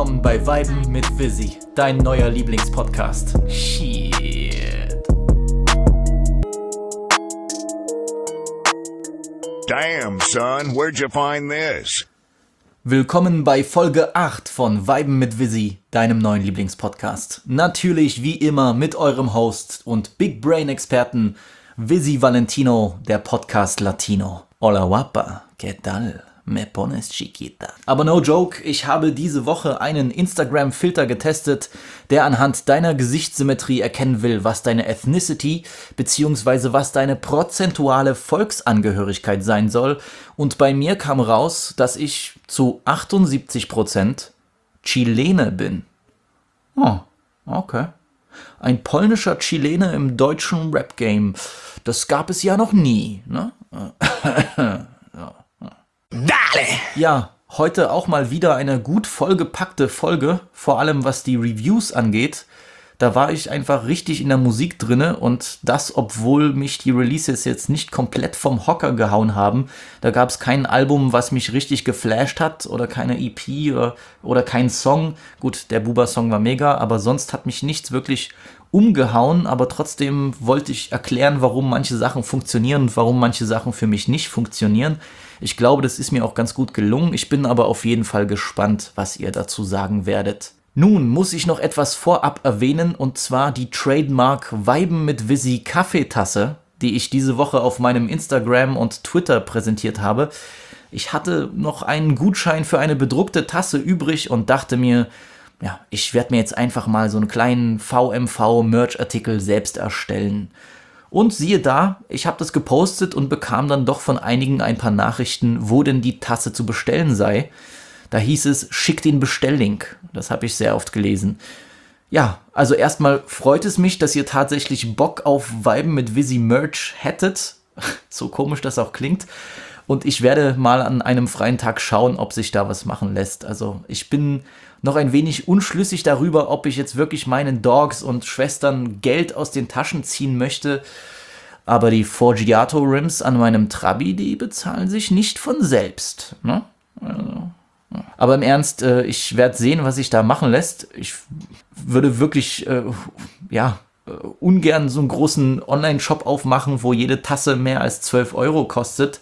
willkommen bei Weiben mit Visi, dein neuer Lieblingspodcast. Shit. Damn, son, where'd you find this? Willkommen bei Folge 8 von Weiben mit Visi, deinem neuen Lieblingspodcast. Natürlich wie immer mit eurem Host und Big Brain Experten Visi Valentino, der Podcast Latino. Hola guapa, ¿qué tal? Me pones chiquita. Aber no joke, ich habe diese Woche einen Instagram-Filter getestet, der anhand deiner Gesichtssymmetrie erkennen will, was deine Ethnicity bzw. was deine prozentuale Volksangehörigkeit sein soll. Und bei mir kam raus, dass ich zu 78% Chilene bin. Oh, okay. Ein polnischer Chilene im deutschen Rap-Game. Das gab es ja noch nie, ne? Dale! Ja, heute auch mal wieder eine gut vollgepackte Folge, vor allem was die Reviews angeht. Da war ich einfach richtig in der Musik drinne und das, obwohl mich die Releases jetzt nicht komplett vom Hocker gehauen haben. Da gab es kein Album, was mich richtig geflasht hat oder keine EP oder kein Song. Gut, der Buba-Song war mega, aber sonst hat mich nichts wirklich umgehauen. Aber trotzdem wollte ich erklären, warum manche Sachen funktionieren und warum manche Sachen für mich nicht funktionieren. Ich glaube, das ist mir auch ganz gut gelungen. Ich bin aber auf jeden Fall gespannt, was ihr dazu sagen werdet. Nun muss ich noch etwas vorab erwähnen, und zwar die Trademark Weiben mit Visi Kaffeetasse, die ich diese Woche auf meinem Instagram und Twitter präsentiert habe. Ich hatte noch einen Gutschein für eine bedruckte Tasse übrig und dachte mir, ja, ich werde mir jetzt einfach mal so einen kleinen VMV-Merch-Artikel selbst erstellen. Und siehe da, ich habe das gepostet und bekam dann doch von einigen ein paar Nachrichten, wo denn die Tasse zu bestellen sei. Da hieß es, schick den Bestelllink. Das habe ich sehr oft gelesen. Ja, also erstmal freut es mich, dass ihr tatsächlich Bock auf Weiben mit Visi Merch hättet. So komisch das auch klingt. Und ich werde mal an einem freien Tag schauen, ob sich da was machen lässt. Also ich bin noch ein wenig unschlüssig darüber, ob ich jetzt wirklich meinen Dogs und Schwestern Geld aus den Taschen ziehen möchte. Aber die Forgiato Rims an meinem Trabi, die bezahlen sich nicht von selbst. Ne? Also, ja. Aber im Ernst, ich werde sehen, was sich da machen lässt. Ich würde wirklich, ungern so einen großen Online-Shop aufmachen, wo jede Tasse mehr als 12 Euro kostet.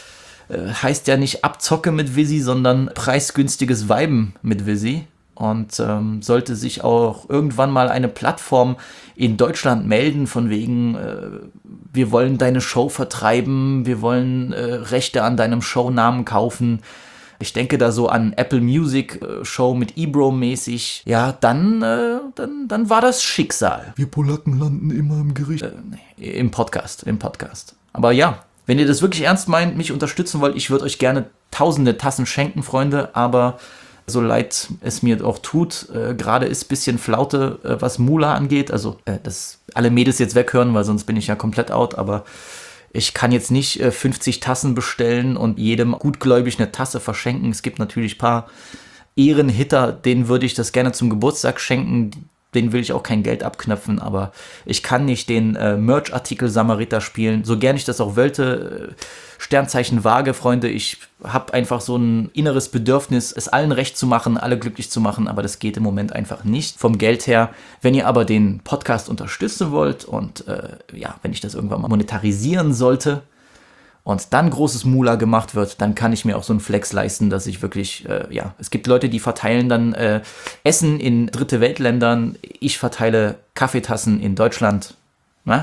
Heißt ja nicht Abzocke mit Visi, sondern preisgünstiges Weiben mit Visi. Und sollte sich auch irgendwann mal eine Plattform in Deutschland melden, von wegen, wir wollen deine Show vertreiben, wir wollen Rechte an deinem Shownamen kaufen. Ich denke da so an Apple Music Show mit Ebro mäßig. Ja, dann war das Schicksal. Wir Polacken landen immer im Gericht. Im Podcast. Aber ja, wenn ihr das wirklich ernst meint, mich unterstützen wollt, ich würde euch gerne tausende Tassen schenken, Freunde, aber so leid es mir auch tut, gerade ist ein bisschen Flaute, was Mula angeht, also dass alle Mädels jetzt weghören, weil sonst bin ich ja komplett out, aber ich kann jetzt nicht 50 Tassen bestellen und jedem gutgläubig eine Tasse verschenken. Es gibt natürlich ein paar Ehrenhitter, denen würde ich das gerne zum Geburtstag schenken. Den will ich auch kein Geld abknöpfen, aber ich kann nicht den Merch-Artikel Samariter spielen, so gern ich das auch wollte. Sternzeichen Waage, Freunde, ich habe einfach so ein inneres Bedürfnis, es allen recht zu machen, alle glücklich zu machen, aber das geht im Moment einfach nicht vom Geld her. Wenn ihr aber den Podcast unterstützen wollt und wenn ich das irgendwann mal monetarisieren sollte und dann großes Mula gemacht wird, dann kann ich mir auch so einen Flex leisten, dass ich wirklich, es gibt Leute, die verteilen dann Essen in dritte Weltländern, ich verteile Kaffeetassen in Deutschland. Na?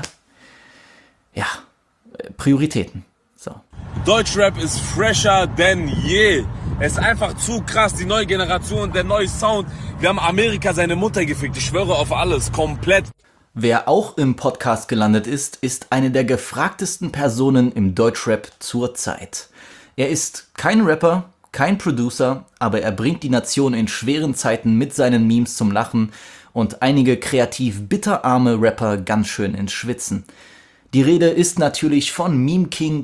Ja, Prioritäten. So. Deutschrap ist fresher denn je. Es ist einfach zu krass, die neue Generation, der neue Sound. Wir haben Amerika seine Mutter gefickt, ich schwöre auf alles, komplett. Wer auch im Podcast gelandet ist, ist eine der gefragtesten Personen im Deutschrap zurzeit. Er ist kein Rapper, kein Producer, aber er bringt die Nation in schweren Zeiten mit seinen Memes zum Lachen und einige kreativ bitterarme Rapper ganz schön ins Schwitzen. Die Rede ist natürlich von Meme King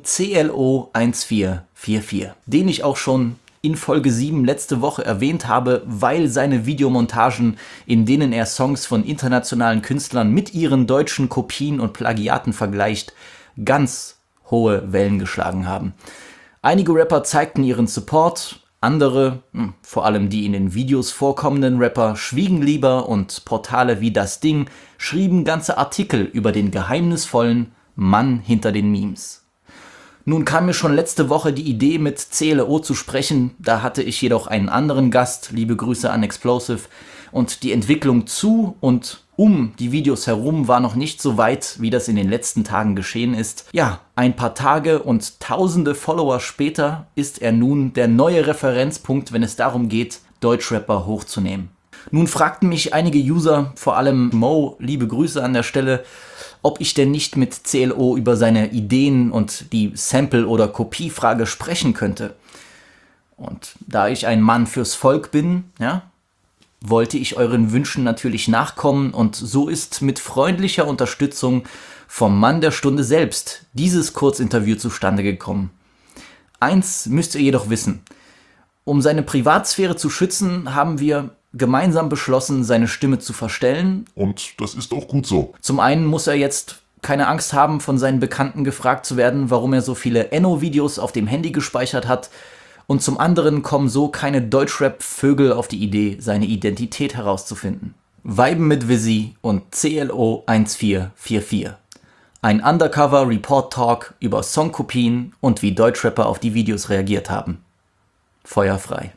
CLO1444, den ich auch schon in Folge 7 letzte Woche erwähnt habe, weil seine Videomontagen, in denen er Songs von internationalen Künstlern mit ihren deutschen Kopien und Plagiaten vergleicht, ganz hohe Wellen geschlagen haben. Einige Rapper zeigten ihren Support, Andere, vor allem die in den Videos vorkommenden Rapper, schwiegen lieber und Portale wie Das Ding schrieben ganze Artikel über den geheimnisvollen Mann hinter den Memes. Nun kam mir schon letzte Woche die Idee, mit CLO zu sprechen, da hatte ich jedoch einen anderen Gast, liebe Grüße an Explosive, und die Entwicklung zu und um die Videos herum war noch nicht so weit, wie das in den letzten Tagen geschehen ist. Ja, ein paar Tage und tausende Follower später ist er nun der neue Referenzpunkt, wenn es darum geht, Deutschrapper hochzunehmen. Nun fragten mich einige User, vor allem Mo, liebe Grüße an der Stelle, ob ich denn nicht mit CLO über seine Ideen und die Sample- oder Kopiefrage sprechen könnte. Und da ich ein Mann fürs Volk bin, ja, wollte ich euren Wünschen natürlich nachkommen und so ist mit freundlicher Unterstützung vom Mann der Stunde selbst dieses Kurzinterview zustande gekommen. Eins müsst ihr jedoch wissen: Um seine Privatsphäre zu schützen, haben wir gemeinsam beschlossen, seine Stimme zu verstellen. Und das ist auch gut so. Zum einen muss er jetzt keine Angst haben, von seinen Bekannten gefragt zu werden, warum er so viele Enno-Videos auf dem Handy gespeichert hat. Und zum anderen kommen so keine Deutschrap-Vögel auf die Idee, seine Identität herauszufinden. Viben mit Visi und CLO 1444. Ein Undercover-Report-Talk über Songkopien und wie Deutschrapper auf die Videos reagiert haben. Feuerfrei.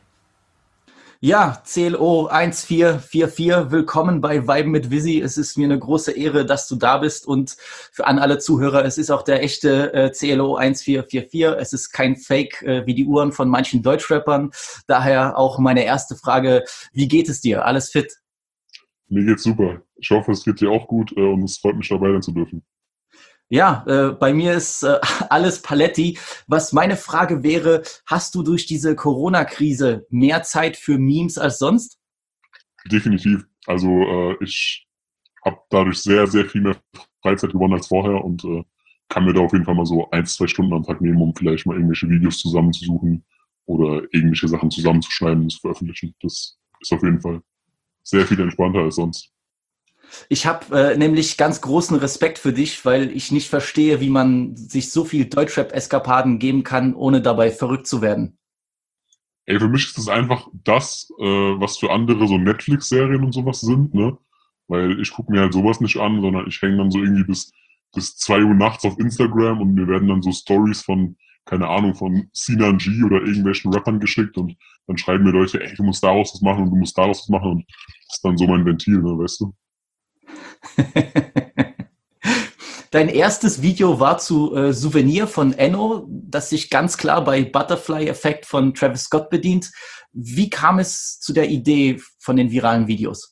Ja, CLO 1444, willkommen bei Viben mit Visi. Es ist mir eine große Ehre, dass du da bist und an alle Zuhörer, es ist auch der echte CLO 1444. Es ist kein Fake wie die Uhren von manchen Deutschrappern. Daher auch meine erste Frage, wie geht es dir? Alles fit? Mir geht's super. Ich hoffe, es geht dir auch gut und es freut mich dabei sein zu dürfen. Ja, bei mir ist alles Paletti. Was meine Frage wäre, hast du durch diese Corona-Krise mehr Zeit für Memes als sonst? Definitiv. Also ich habe dadurch sehr, sehr viel mehr Freizeit gewonnen als vorher und kann mir da auf jeden Fall mal so 1-2 Stunden am Tag nehmen, um vielleicht mal irgendwelche Videos zusammenzusuchen oder irgendwelche Sachen zusammenzuschneiden und zu veröffentlichen. Das ist auf jeden Fall sehr viel entspannter als sonst. Ich habe nämlich ganz großen Respekt für dich, weil ich nicht verstehe, wie man sich so viel Deutschrap-Eskapaden geben kann, ohne dabei verrückt zu werden. Ey, für mich ist das einfach das, was für andere so Netflix-Serien und sowas sind, ne? Weil ich gucke mir halt sowas nicht an, sondern ich hänge dann so irgendwie bis 2 Uhr nachts auf Instagram und mir werden dann so Stories von, keine Ahnung, von Sinan G oder irgendwelchen Rappern geschickt und dann schreiben mir Leute, ey, du musst daraus was machen und du musst daraus was machen und das ist dann so mein Ventil, ne, weißt du? Dein erstes Video war zu Souvenir von Enno, das sich ganz klar bei Butterfly Effect von Travis Scott bedient. Wie kam es zu der Idee von den viralen Videos?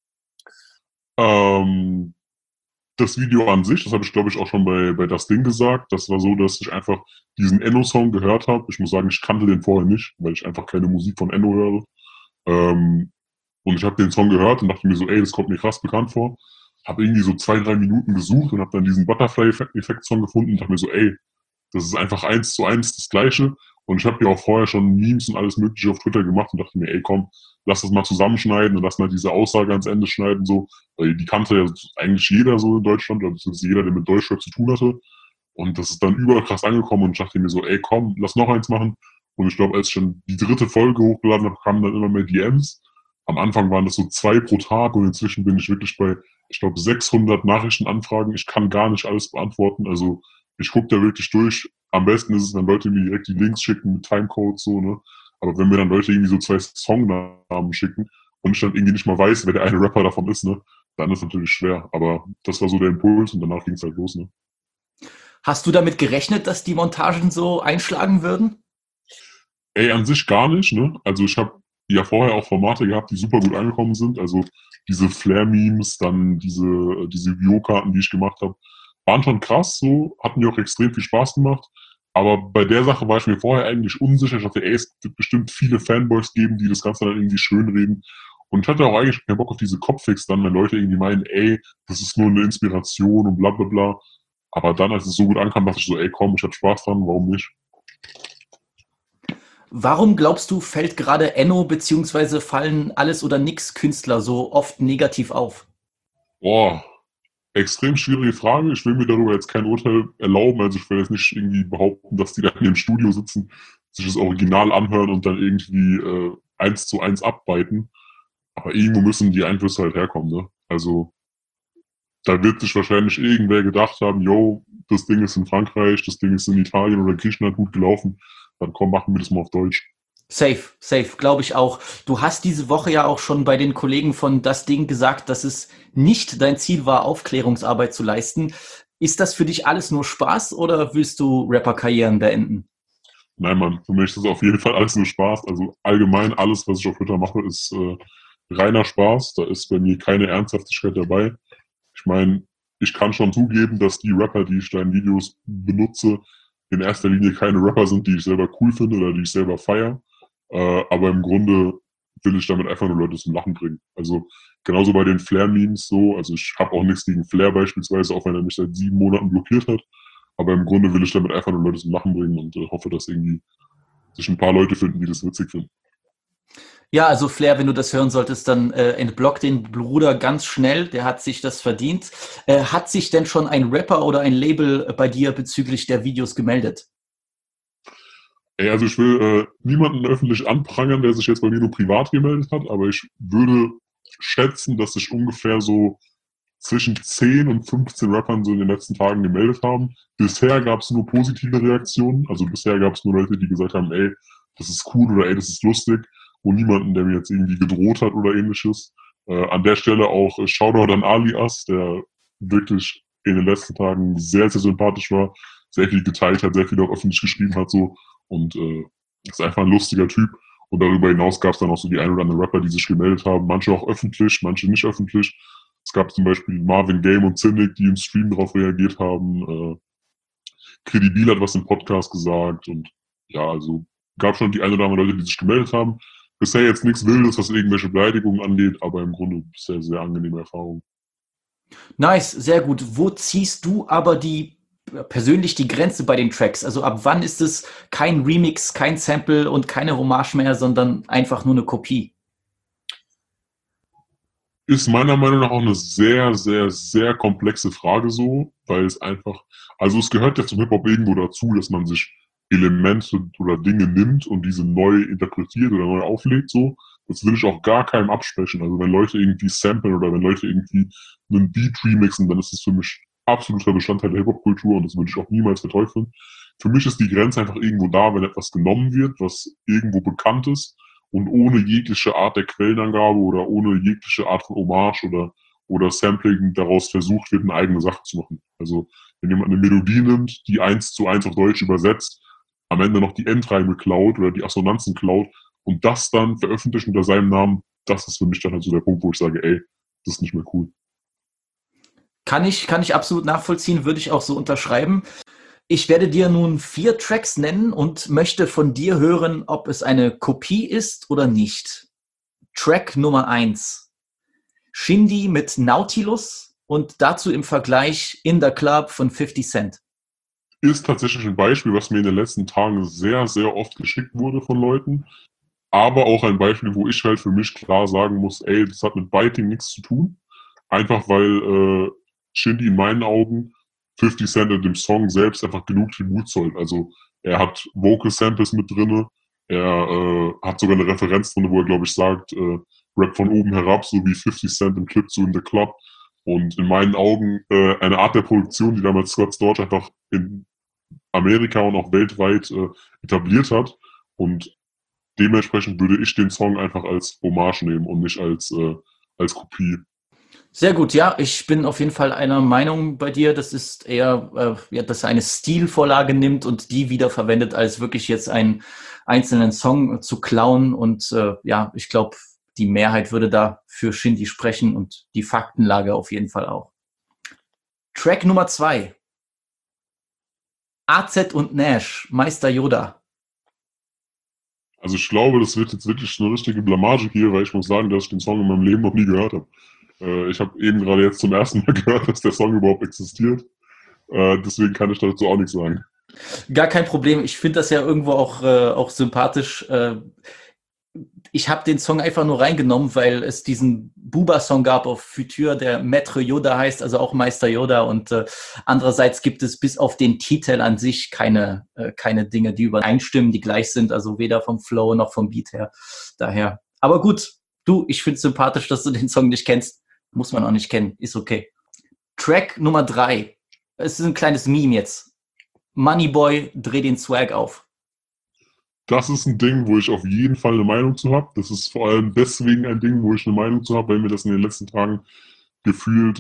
Das Video an sich, das habe ich glaube ich auch schon bei Das Ding gesagt, das war so, dass ich einfach diesen Enno-Song gehört habe. Ich muss sagen, ich kannte den vorher nicht, weil ich einfach keine Musik von Enno höre. Und ich habe den Song gehört und dachte mir so, ey, das kommt mir krass bekannt vor. Habe irgendwie so 2-3 Minuten gesucht und habe dann diesen Butterfly-Effekt-Song gefunden und dachte mir so, ey, das ist einfach 1:1 das Gleiche. Und ich habe ja auch vorher schon Memes und alles Mögliche auf Twitter gemacht und dachte mir, ey, komm, lass das mal zusammenschneiden und lass mal diese Aussage ans Ende schneiden, so. Weil die kannte ja eigentlich jeder so in Deutschland, oder beziehungsweise jeder, der mit Deutschrap zu tun hatte. Und das ist dann überall krass angekommen und ich dachte mir so, ey, komm, lass noch eins machen. Und ich glaube, als ich schon die 3. Folge hochgeladen habe, kamen dann immer mehr DMs. Am Anfang waren das so 2 pro Tag und inzwischen bin ich wirklich bei, ich glaube, 600 Nachrichtenanfragen. Ich kann gar nicht alles beantworten. Also ich gucke da wirklich durch. Am besten ist es, wenn Leute mir direkt die Links schicken mit Timecodes, so, ne? Aber wenn mir dann Leute irgendwie so 2 Songnamen schicken und ich dann irgendwie nicht mal weiß, wer der eine Rapper davon ist, ne? Dann ist es natürlich schwer. Aber das war so der Impuls und danach ging es halt los, ne? Hast du damit gerechnet, dass die Montagen so einschlagen würden? Ey, an sich gar nicht, ne? Also ich habe ja vorher auch Formate gehabt, die super gut angekommen sind. Also diese Flair-Memes, dann diese View-Karten, die ich gemacht habe, waren schon krass so, hat mir auch extrem viel Spaß gemacht. Aber bei der Sache war ich mir vorher eigentlich unsicher. Ich dachte, ey, es wird bestimmt viele Fanboys geben, die das Ganze dann irgendwie schönreden. Und ich hatte auch eigentlich keinen Bock auf diese Kopffix dann, wenn Leute irgendwie meinen, ey, das ist nur eine Inspiration und bla bla bla. Aber dann, als es so gut ankam, dachte ich so, ey, komm, ich hatte Spaß dran, warum nicht? Warum glaubst du, fällt gerade Enno bzw. fallen Alles- oder Nix-Künstler so oft negativ auf? Boah, extrem schwierige Frage. Ich will mir darüber jetzt kein Urteil erlauben. Also ich will jetzt nicht irgendwie behaupten, dass die da in ihrem Studio sitzen sich das Original anhören und dann irgendwie 1:1 abbreiten. Aber irgendwo müssen die Einflüsse halt herkommen, ne? Also da wird sich wahrscheinlich irgendwer gedacht haben, yo, das Ding ist in Frankreich, das Ding ist in Italien oder Griechenland gut gelaufen, dann komm, machen wir das mal auf Deutsch. Safe, glaube ich auch. Du hast diese Woche ja auch schon bei den Kollegen von Das Ding gesagt, dass es nicht dein Ziel war, Aufklärungsarbeit zu leisten. Ist das für dich alles nur Spaß oder willst du Rapper-Karrieren beenden? Nein, Mann, für mich ist das auf jeden Fall alles nur Spaß. Also allgemein alles, was ich auf Twitter mache, ist reiner Spaß. Da ist bei mir keine Ernsthaftigkeit dabei. Ich meine, ich kann schon zugeben, dass die Rapper, die ich da in Videos benutze, in erster Linie keine Rapper sind, die ich selber cool finde oder die ich selber feiere. Aber im Grunde will ich damit einfach nur Leute zum Lachen bringen. Also genauso bei den Flair-Memes so. Also ich habe auch nichts gegen Flair beispielsweise, auch wenn er mich seit 7 Monaten blockiert hat. Aber im Grunde will ich damit einfach nur Leute zum Lachen bringen und hoffe, dass irgendwie sich ein paar Leute finden, die das witzig finden. Ja, also Flair, wenn du das hören solltest, dann entblock den Bruder ganz schnell, der hat sich das verdient. Hat sich denn schon ein Rapper oder ein Label bei dir bezüglich der Videos gemeldet? Ey, also ich will niemanden öffentlich anprangern, der sich jetzt bei mir nur privat gemeldet hat, aber ich würde schätzen, dass sich ungefähr so zwischen 10 und 15 Rappern so in den letzten Tagen gemeldet haben. Bisher gab es nur positive Reaktionen, also bisher gab es nur Leute, die gesagt haben, ey, das ist cool oder ey, das ist lustig, und niemanden, der mir jetzt irgendwie gedroht hat oder ähnliches. An der Stelle auch Shoutout an Alias, der wirklich in den letzten Tagen sehr, sehr sympathisch war, sehr viel geteilt hat, sehr viel auch öffentlich geschrieben hat so und ist einfach ein lustiger Typ. Und darüber hinaus gab es dann auch so die ein oder anderen Rapper, die sich gemeldet haben, manche auch öffentlich, manche nicht öffentlich. Es gab zum Beispiel Marvin Game und Cynic, die im Stream darauf reagiert haben. Credibil hat was im Podcast gesagt und ja, also gab schon die ein oder anderen Leute, die sich gemeldet haben. Bisher jetzt nichts Wildes, was irgendwelche Beleidigungen angeht, aber im Grunde bisher sehr angenehme Erfahrung. Nice, sehr gut. Wo ziehst du aber persönlich die Grenze bei den Tracks? Also ab wann ist es kein Remix, kein Sample und keine Hommage mehr, sondern einfach nur eine Kopie? Ist meiner Meinung nach auch eine sehr, sehr, sehr komplexe Frage so, weil es einfach, also es gehört ja zum Hip-Hop irgendwo dazu, dass man sich Elemente oder Dinge nimmt und diese neu interpretiert oder neu auflegt so. Das will ich auch gar keinem absprechen. Also wenn Leute irgendwie samplen oder wenn Leute irgendwie einen Beat remixen, dann ist das für mich absoluter Bestandteil der Hip-Hop-Kultur und das würde ich auch niemals verteufeln. Für mich ist die Grenze einfach irgendwo da, wenn etwas genommen wird, was irgendwo bekannt ist und ohne jegliche Art der Quellenangabe oder ohne jegliche Art von Hommage oder Sampling daraus versucht wird, eine eigene Sache zu machen. Also wenn jemand eine Melodie nimmt, die 1:1 auf Deutsch übersetzt, am Ende noch die Endreime klaut oder die Assonanzen klaut und das dann veröffentlicht unter seinem Namen, das ist für mich dann halt so der Punkt, wo ich sage, ey, das ist nicht mehr cool. Kann ich absolut nachvollziehen, würde ich auch so unterschreiben. Ich werde dir nun 4 Tracks nennen und möchte von dir hören, ob es eine Kopie ist oder nicht. Track Nummer 1. Shindy mit Nautilus und dazu im Vergleich In the Club von 50 Cent. Ist tatsächlich ein Beispiel, was mir in den letzten Tagen sehr, sehr oft geschickt wurde von Leuten. Aber auch ein Beispiel, wo ich halt für mich klar sagen muss, ey, das hat mit Biting nichts zu tun. Einfach weil Shindy in meinen Augen 50 Cent in dem Song selbst einfach genug Tribut zollt. Also er hat Vocal Samples mit drinne, er hat sogar eine Referenz drin, wo er, glaube ich, sagt, Rap von oben herab, so wie 50 Cent im Clip zu In the Club. Und in meinen Augen eine Art der Produktion, die damals Scott Storch einfach in Amerika und auch weltweit etabliert hat. Und dementsprechend würde ich den Song einfach als Hommage nehmen und nicht als Kopie. Sehr gut, ja, ich bin auf jeden Fall einer Meinung bei dir. Das ist eher, dass er eine Stilvorlage nimmt und die wieder verwendet, als wirklich jetzt einen einzelnen Song zu klauen. Und ja, ich glaube, die Mehrheit würde da für Shindy sprechen und die Faktenlage auf jeden Fall auch. Track Nummer 2. AZ und Nash, Meister Yoda. Also ich glaube, das wird jetzt wirklich eine richtige Blamage hier, weil ich muss sagen, dass ich den Song in meinem Leben noch nie gehört habe. Ich habe eben gerade jetzt zum ersten Mal gehört, dass der Song überhaupt existiert. Deswegen kann ich dazu auch nichts sagen. Gar kein Problem. Ich finde das ja irgendwo auch sympathisch. Ich habe den Song einfach nur reingenommen, weil es diesen Booba-Song gab auf Future, der Maître Yoda heißt, also auch Meister Yoda. Und andererseits gibt es bis auf den Titel an sich keine Dinge, die übereinstimmen, die gleich sind. Also weder vom Flow noch vom Beat her. Daher. Aber gut, ich finde es sympathisch, dass du den Song nicht kennst. Muss man auch nicht kennen, ist okay. Track Nummer 3. Es ist ein kleines Meme jetzt. Moneyboy, dreh den Swag auf. Das ist ein Ding, wo ich auf jeden Fall eine Meinung zu habe. Das ist vor allem deswegen ein Ding, wo ich eine Meinung zu habe, weil mir das in den letzten Tagen gefühlt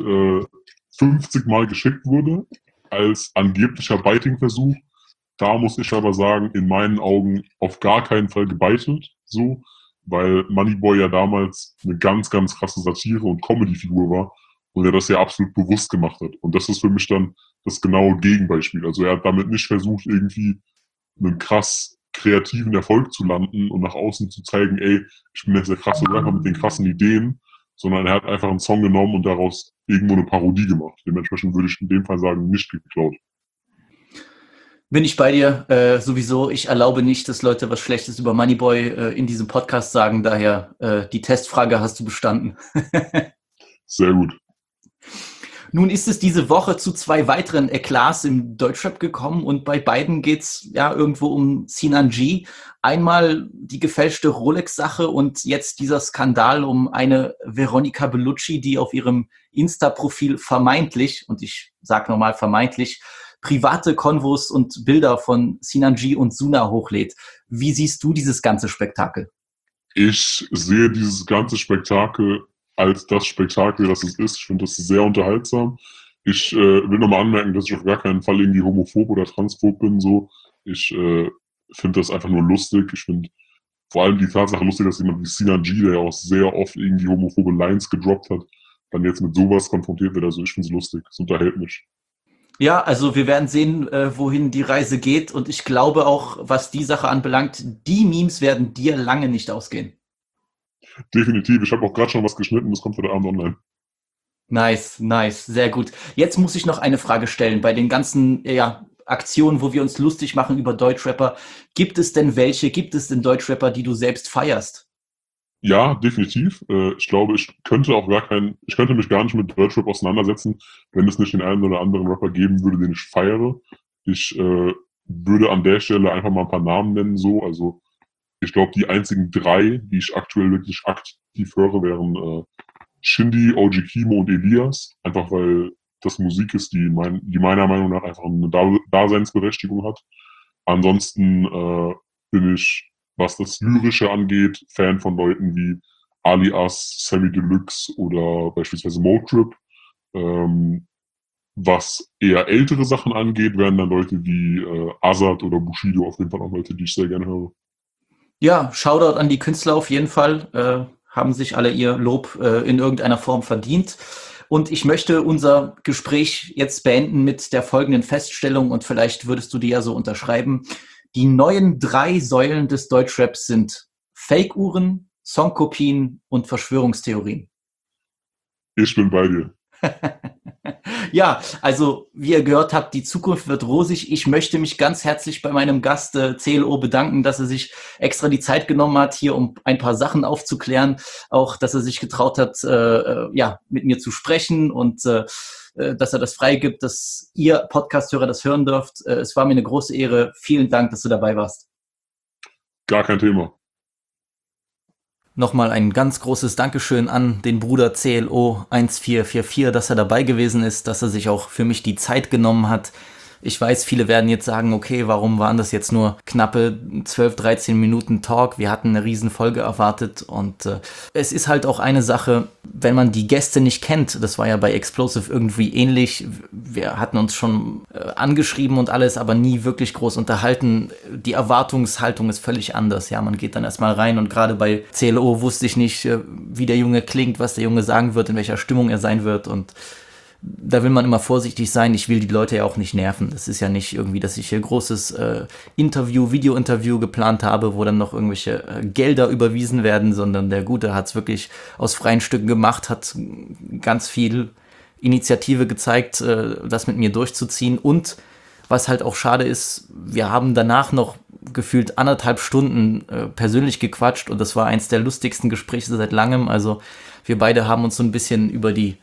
50 Mal geschickt wurde, als angeblicher Biting-Versuch. Da muss ich aber sagen, in meinen Augen auf gar keinen Fall gebeitelt, so, weil Moneyboy ja damals eine ganz, ganz krasse Satire- und Comedy-Figur war und er das ja absolut bewusst gemacht hat. Und das ist für mich dann das genaue Gegenbeispiel. Also er hat damit nicht versucht, irgendwie einen krass kreativen Erfolg zu landen und nach außen zu zeigen, ey, ich bin jetzt der krasse Rapper mit den krassen Ideen, sondern er hat einfach einen Song genommen und daraus irgendwo eine Parodie gemacht. Dementsprechend würde ich in dem Fall sagen, nicht geklaut. Bin ich bei dir, sowieso. Ich erlaube nicht, dass Leute was Schlechtes über Moneyboy in diesem Podcast sagen. Daher, die Testfrage hast du bestanden. Sehr gut. Nun ist es diese Woche zu 2 weiteren Eklats im Deutschrap gekommen und bei beiden geht's ja irgendwo um Sinan G. Einmal die gefälschte Rolex-Sache und jetzt dieser Skandal um eine Veronica Bellucci, die auf ihrem Insta-Profil vermeintlich, und ich sage nochmal vermeintlich, private Konvos und Bilder von Sinan G und Suna hochlädt. Wie siehst du dieses ganze Spektakel? Ich sehe dieses ganze Spektakel als das Spektakel, das es ist. Ich finde das sehr unterhaltsam. Ich will nochmal anmerken, dass ich auf gar keinen Fall irgendwie homophob oder transphob bin. So. Ich finde das einfach nur lustig. Ich finde vor allem die Tatsache lustig, dass jemand wie Sinan G, der ja auch sehr oft irgendwie homophobe Lines gedroppt hat, dann jetzt mit sowas konfrontiert wird. Also ich finde es lustig. Es unterhält mich. Ja, also wir werden sehen, wohin die Reise geht. Und ich glaube auch, was die Sache anbelangt, die Memes werden dir lange nicht ausgehen. Definitiv. Ich habe auch gerade schon was geschnitten. Das kommt heute Abend online. Nice, sehr gut. Jetzt muss ich noch eine Frage stellen. Bei den ganzen Aktionen, wo wir uns lustig machen über Deutschrapper, gibt es denn Deutschrapper, die du selbst feierst? Ja, definitiv. Ich glaube, ich könnte mich gar nicht mit Deutschrap auseinandersetzen, wenn es nicht den einen oder anderen Rapper geben würde, den ich feiere. Ich würde an der Stelle einfach mal ein paar Namen nennen, so. Also, ich glaube, die einzigen 3, die ich aktuell wirklich aktiv höre, wären Shindy, OG Kimo und Elias. Einfach weil das Musik ist, die meiner Meinung nach einfach eine Daseinsberechtigung hat. Ansonsten bin ich, was das Lyrische angeht, Fan von Leuten wie Alias, Sammy Deluxe oder beispielsweise Motrip. Was eher ältere Sachen angeht, wären dann Leute wie Azad oder Bushido auf jeden Fall auch Leute, die ich sehr gerne höre. Ja, Shoutout an die Künstler auf jeden Fall. Haben sich alle ihr Lob in irgendeiner Form verdient. Und ich möchte unser Gespräch jetzt beenden mit der folgenden Feststellung und vielleicht würdest du die ja so unterschreiben. Die neuen 3 Säulen des Deutschraps sind Fake-Uhren, Songkopien und Verschwörungstheorien. Ich bin bei dir. Ja, also wie ihr gehört habt, die Zukunft wird rosig. Ich möchte mich ganz herzlich bei meinem Gast CLO bedanken, dass er sich extra die Zeit genommen hat, hier um ein paar Sachen aufzuklären. Auch, dass er sich getraut hat, mit mir zu sprechen und dass er das freigibt, dass ihr Podcast-Hörer das hören dürft. Es war mir eine große Ehre. Vielen Dank, dass du dabei warst. Gar kein Thema. Nochmal ein ganz großes Dankeschön an den Bruder CLO 1444, dass er dabei gewesen ist, dass er sich auch für mich die Zeit genommen hat. Ich weiß, viele werden jetzt sagen, okay, warum waren das jetzt nur knappe 12, 13 Minuten Talk? Wir hatten eine Riesenfolge erwartet und es ist halt auch eine Sache, wenn man die Gäste nicht kennt, das war ja bei Explosive irgendwie ähnlich, wir hatten uns schon angeschrieben und alles, aber nie wirklich groß unterhalten. Die Erwartungshaltung ist völlig anders, ja, man geht dann erstmal rein und gerade bei CLO wusste ich nicht, wie der Junge klingt, was der Junge sagen wird, in welcher Stimmung er sein wird und da will man immer vorsichtig sein. Ich will die Leute ja auch nicht nerven. Das ist ja nicht irgendwie, dass ich hier großes Video-Interview geplant habe, wo dann noch irgendwelche Gelder überwiesen werden, sondern der Gute hat es wirklich aus freien Stücken gemacht, hat ganz viel Initiative gezeigt, das mit mir durchzuziehen. Und was halt auch schade ist, wir haben danach noch gefühlt 1,5 Stunden persönlich gequatscht und das war eins der lustigsten Gespräche seit langem. Also wir beide haben uns so ein bisschen über die,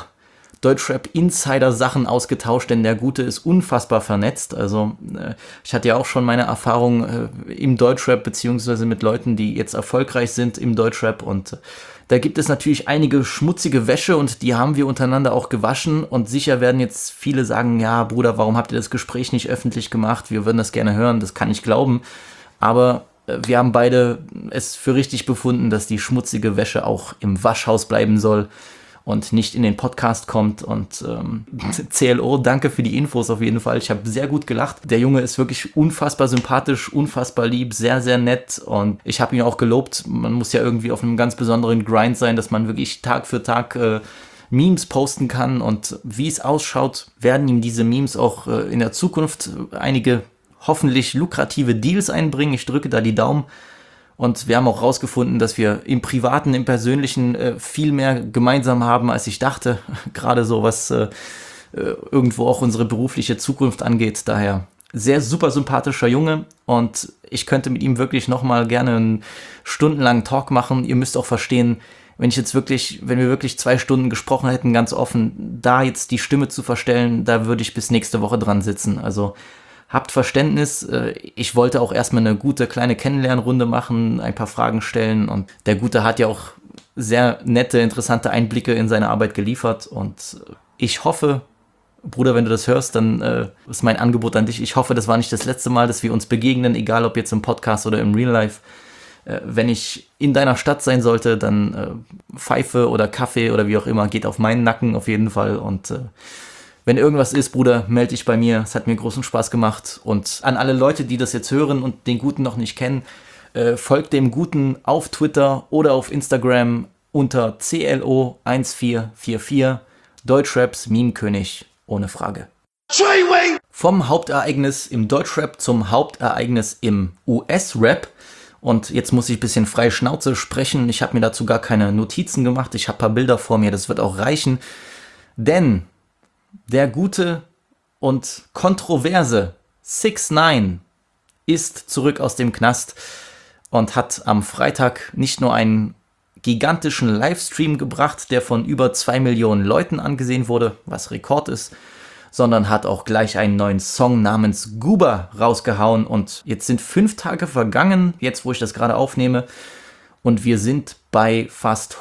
Deutschrap-Insider-Sachen ausgetauscht, denn der Gute ist unfassbar vernetzt. Also ich hatte ja auch schon meine Erfahrung im Deutschrap, beziehungsweise mit Leuten, die jetzt erfolgreich sind im Deutschrap und da gibt es natürlich einige schmutzige Wäsche und die haben wir untereinander auch gewaschen und sicher werden jetzt viele sagen, ja Bruder, warum habt ihr das Gespräch nicht öffentlich gemacht? Wir würden das gerne hören, das kann ich glauben, aber wir haben beide es für richtig befunden, dass die schmutzige Wäsche auch im Waschhaus bleiben soll und nicht in den Podcast kommt und CLO, danke für die Infos auf jeden Fall. Ich habe sehr gut gelacht. Der Junge ist wirklich unfassbar sympathisch, unfassbar lieb, sehr, sehr nett und ich habe ihn auch gelobt. Man muss ja irgendwie auf einem ganz besonderen Grind sein, dass man wirklich Tag für Tag Memes posten kann und wie es ausschaut, werden ihm diese Memes auch in der Zukunft einige hoffentlich lukrative Deals einbringen. Ich drücke da die Daumen. Und wir haben auch rausgefunden, dass wir im Privaten, im Persönlichen viel mehr gemeinsam haben, als ich dachte. Gerade so, was irgendwo auch unsere berufliche Zukunft angeht. Daher sehr super sympathischer Junge und ich könnte mit ihm wirklich nochmal gerne einen stundenlangen Talk machen. Ihr müsst auch verstehen, wenn wir wirklich 2 Stunden gesprochen hätten, ganz offen, da jetzt die Stimme zu verstellen, da würde ich bis nächste Woche dran sitzen. Also habt Verständnis, ich wollte auch erstmal eine gute kleine Kennenlernrunde machen, ein paar Fragen stellen und der Gute hat ja auch sehr nette, interessante Einblicke in seine Arbeit geliefert und ich hoffe, Bruder, wenn du das hörst, dann ist mein Angebot an dich, ich hoffe, das war nicht das letzte Mal, dass wir uns begegnen, egal ob jetzt im Podcast oder im Real Life. Wenn ich in deiner Stadt sein sollte, dann Pfeife oder Kaffee oder wie auch immer, geht auf meinen Nacken auf jeden Fall und wenn irgendwas ist, Bruder, melde dich bei mir. Es hat mir großen Spaß gemacht. Und an alle Leute, die das jetzt hören und den Guten noch nicht kennen, folgt dem Guten auf Twitter oder auf Instagram unter CLO1444. Deutschraps Meme-König, ohne Frage. Vom Hauptereignis im Deutschrap zum Hauptereignis im US-Rap. Und jetzt muss ich ein bisschen frei Schnauze sprechen. Ich habe mir dazu gar keine Notizen gemacht. Ich habe ein paar Bilder vor mir, das wird auch reichen. Denn der gute und kontroverse 6ix9ine ist zurück aus dem Knast und hat am Freitag nicht nur einen gigantischen Livestream gebracht, der von über 2 Millionen Leuten angesehen wurde, was Rekord ist, sondern hat auch gleich einen neuen Song namens Goober rausgehauen und jetzt sind 5 Tage vergangen, jetzt wo ich das gerade aufnehme, und wir sind bei fast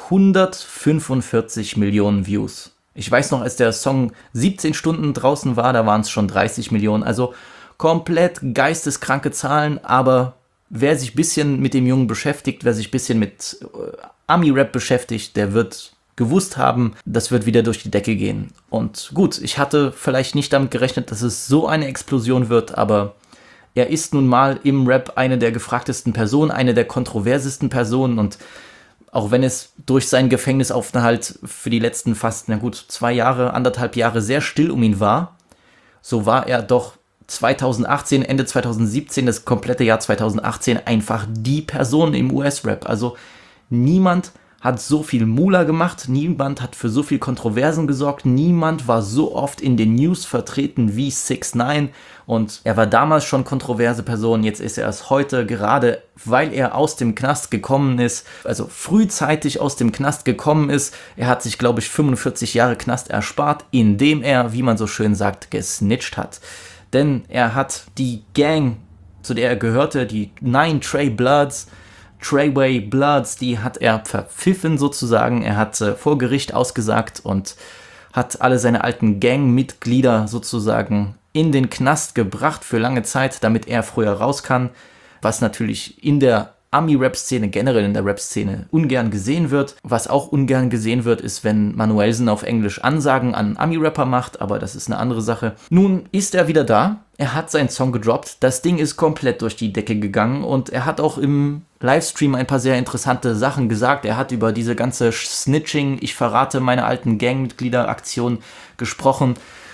145 Millionen Views. Ich weiß noch, als der Song 17 Stunden draußen war, da waren es schon 30 Millionen. Also komplett geisteskranke Zahlen, aber wer sich ein bisschen mit dem Jungen beschäftigt, wer sich ein bisschen mit Ami-Rap beschäftigt, der wird gewusst haben, das wird wieder durch die Decke gehen. Und gut, ich hatte vielleicht nicht damit gerechnet, dass es so eine Explosion wird, aber er ist nun mal im Rap eine der gefragtesten Personen, eine der kontroversesten Personen und auch wenn es durch seinen Gefängnisaufenthalt für die letzten fast, 2 Jahre, 1,5 Jahre sehr still um ihn war, so war er doch 2018, Ende 2017, das komplette Jahr 2018 einfach die Person im US-Rap. Also niemand hat so viel Mula gemacht, niemand hat für so viel Kontroversen gesorgt, niemand war so oft in den News vertreten wie 6ix9ine und er war damals schon kontroverse Person, jetzt ist er es heute, gerade weil er aus dem Knast gekommen ist, also frühzeitig aus dem Knast gekommen ist. Er hat sich, glaube ich, 45 Jahre Knast erspart, indem er, wie man so schön sagt, gesnitcht hat. Denn er hat die Gang, zu der er gehörte, die 9 Trey Bloods, Treyway Bloods, die hat er verpfiffen sozusagen. Er hat vor Gericht ausgesagt und hat alle seine alten Gangmitglieder sozusagen in den Knast gebracht für lange Zeit, damit er früher raus kann, was natürlich in der Ami-Rap-Szene, generell in der Rap-Szene, ungern gesehen wird. Was auch ungern gesehen wird, ist, wenn Manuelsen auf Englisch Ansagen an Ami-Rapper macht, aber das ist eine andere Sache. Nun ist er wieder da, er hat seinen Song gedroppt, das Ding ist komplett durch die Decke gegangen und er hat auch im Livestream ein paar sehr interessante Sachen gesagt. Er hat über diese ganze Snitching, ich verrate meine alten Gangmitglieder-Aktion gesprochen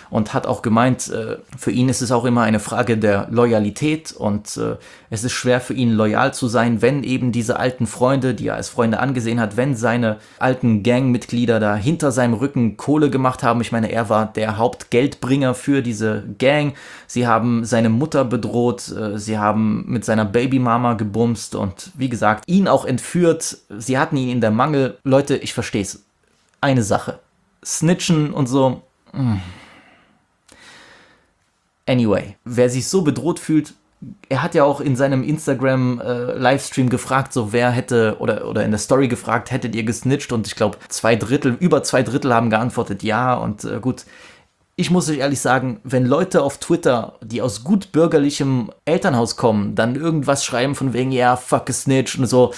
und hat auch gemeint, für ihn ist es auch immer eine Frage der Loyalität und es ist schwer für ihn loyal zu sein, wenn eben diese alten Freunde, die er als Freunde angesehen hat, wenn seine alten Gangmitglieder da hinter seinem Rücken Kohle gemacht haben. Ich meine, er war der Hauptgeldbringer für diese Gang. Sie haben seine Mutter bedroht, sie haben mit seiner Babymama gebumst und wie gesagt, ihn auch entführt. Sie hatten ihn in der Mangel. Leute, ich verstehe es. Eine Sache. Snitchen und so. Anyway, wer sich so bedroht fühlt, er hat ja auch in seinem Instagram-Livestream gefragt, so wer hätte, oder in der Story gefragt, hättet ihr gesnitcht? Und ich glaube, über 2/3 haben geantwortet ja. Und gut, ich muss euch ehrlich sagen, wenn Leute auf Twitter, die aus gut bürgerlichem Elternhaus kommen, dann irgendwas schreiben von wegen, ja, fuck gesnitcht und so,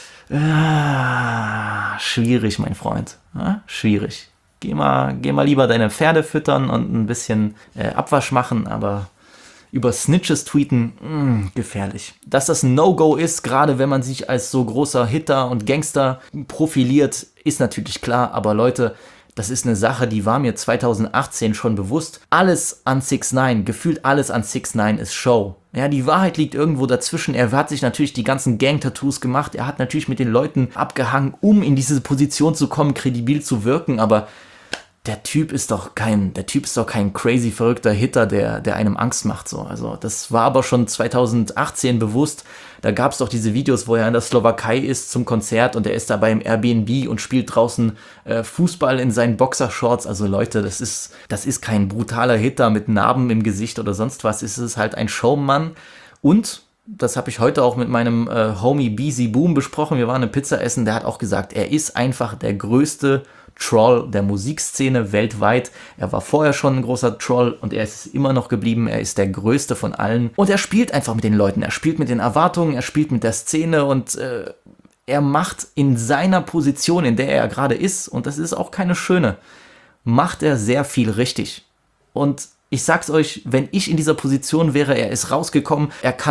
schwierig, mein Freund. Ja, schwierig. Geh mal lieber deine Pferde füttern und ein bisschen Abwasch machen, aber über Snitches tweeten, gefährlich. Dass das ein No-Go ist, gerade wenn man sich als so großer Hitter und Gangster profiliert, ist natürlich klar, aber Leute, das ist eine Sache, die war mir 2018 schon bewusst. Alles an 6ix9ine, gefühlt alles an 6ix9ine ist Show. Ja, die Wahrheit liegt irgendwo dazwischen. Er hat sich natürlich die ganzen Gang-Tattoos gemacht. Er hat natürlich mit den Leuten abgehangen, um in diese Position zu kommen, kredibil zu wirken. Aber der Typ ist doch kein crazy verrückter Hitter, der einem Angst macht. So. Also das war aber schon 2018 bewusst. Da gab es doch diese Videos, wo er in der Slowakei ist zum Konzert und er ist da beim Airbnb und spielt draußen Fußball in seinen Boxershorts. Also Leute, das ist kein brutaler Hitter mit Narben im Gesicht oder sonst was. Es ist halt ein Showmann. Und das habe ich heute auch mit meinem Homie BZ Boom besprochen. Wir waren eine Pizza essen. Der hat auch gesagt, er ist einfach der größte Troll der Musikszene weltweit. Er war vorher schon ein großer Troll und er ist immer noch geblieben. Er ist der größte von allen. Und er spielt einfach mit den Leuten. Er spielt mit den Erwartungen, er spielt mit der Szene und er macht in seiner Position, in der er gerade ist, und das ist auch keine schöne, macht er sehr viel richtig. Und ich sag's euch, wenn ich in dieser Position wäre, er ist rausgekommen,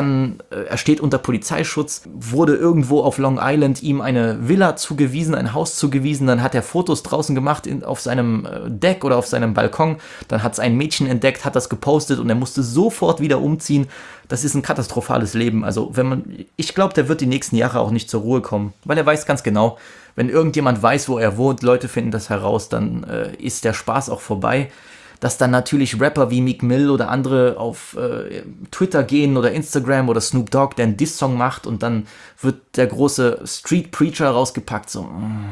er steht unter Polizeischutz, wurde irgendwo auf Long Island ihm eine Villa zugewiesen, ein Haus zugewiesen, dann hat er Fotos draußen gemacht auf seinem Deck oder auf seinem Balkon, dann hat es ein Mädchen entdeckt, hat das gepostet und er musste sofort wieder umziehen. Das ist ein katastrophales Leben. Also ich glaube, der wird die nächsten Jahre auch nicht zur Ruhe kommen, weil er weiß ganz genau, wenn irgendjemand weiß, wo er wohnt, Leute finden das heraus, dann ist der Spaß auch vorbei. Dass dann natürlich Rapper wie Meek Mill oder andere auf Twitter gehen oder Instagram oder Snoop Dogg, der einen Diss-Song macht und dann wird der große Street Preacher rausgepackt. So.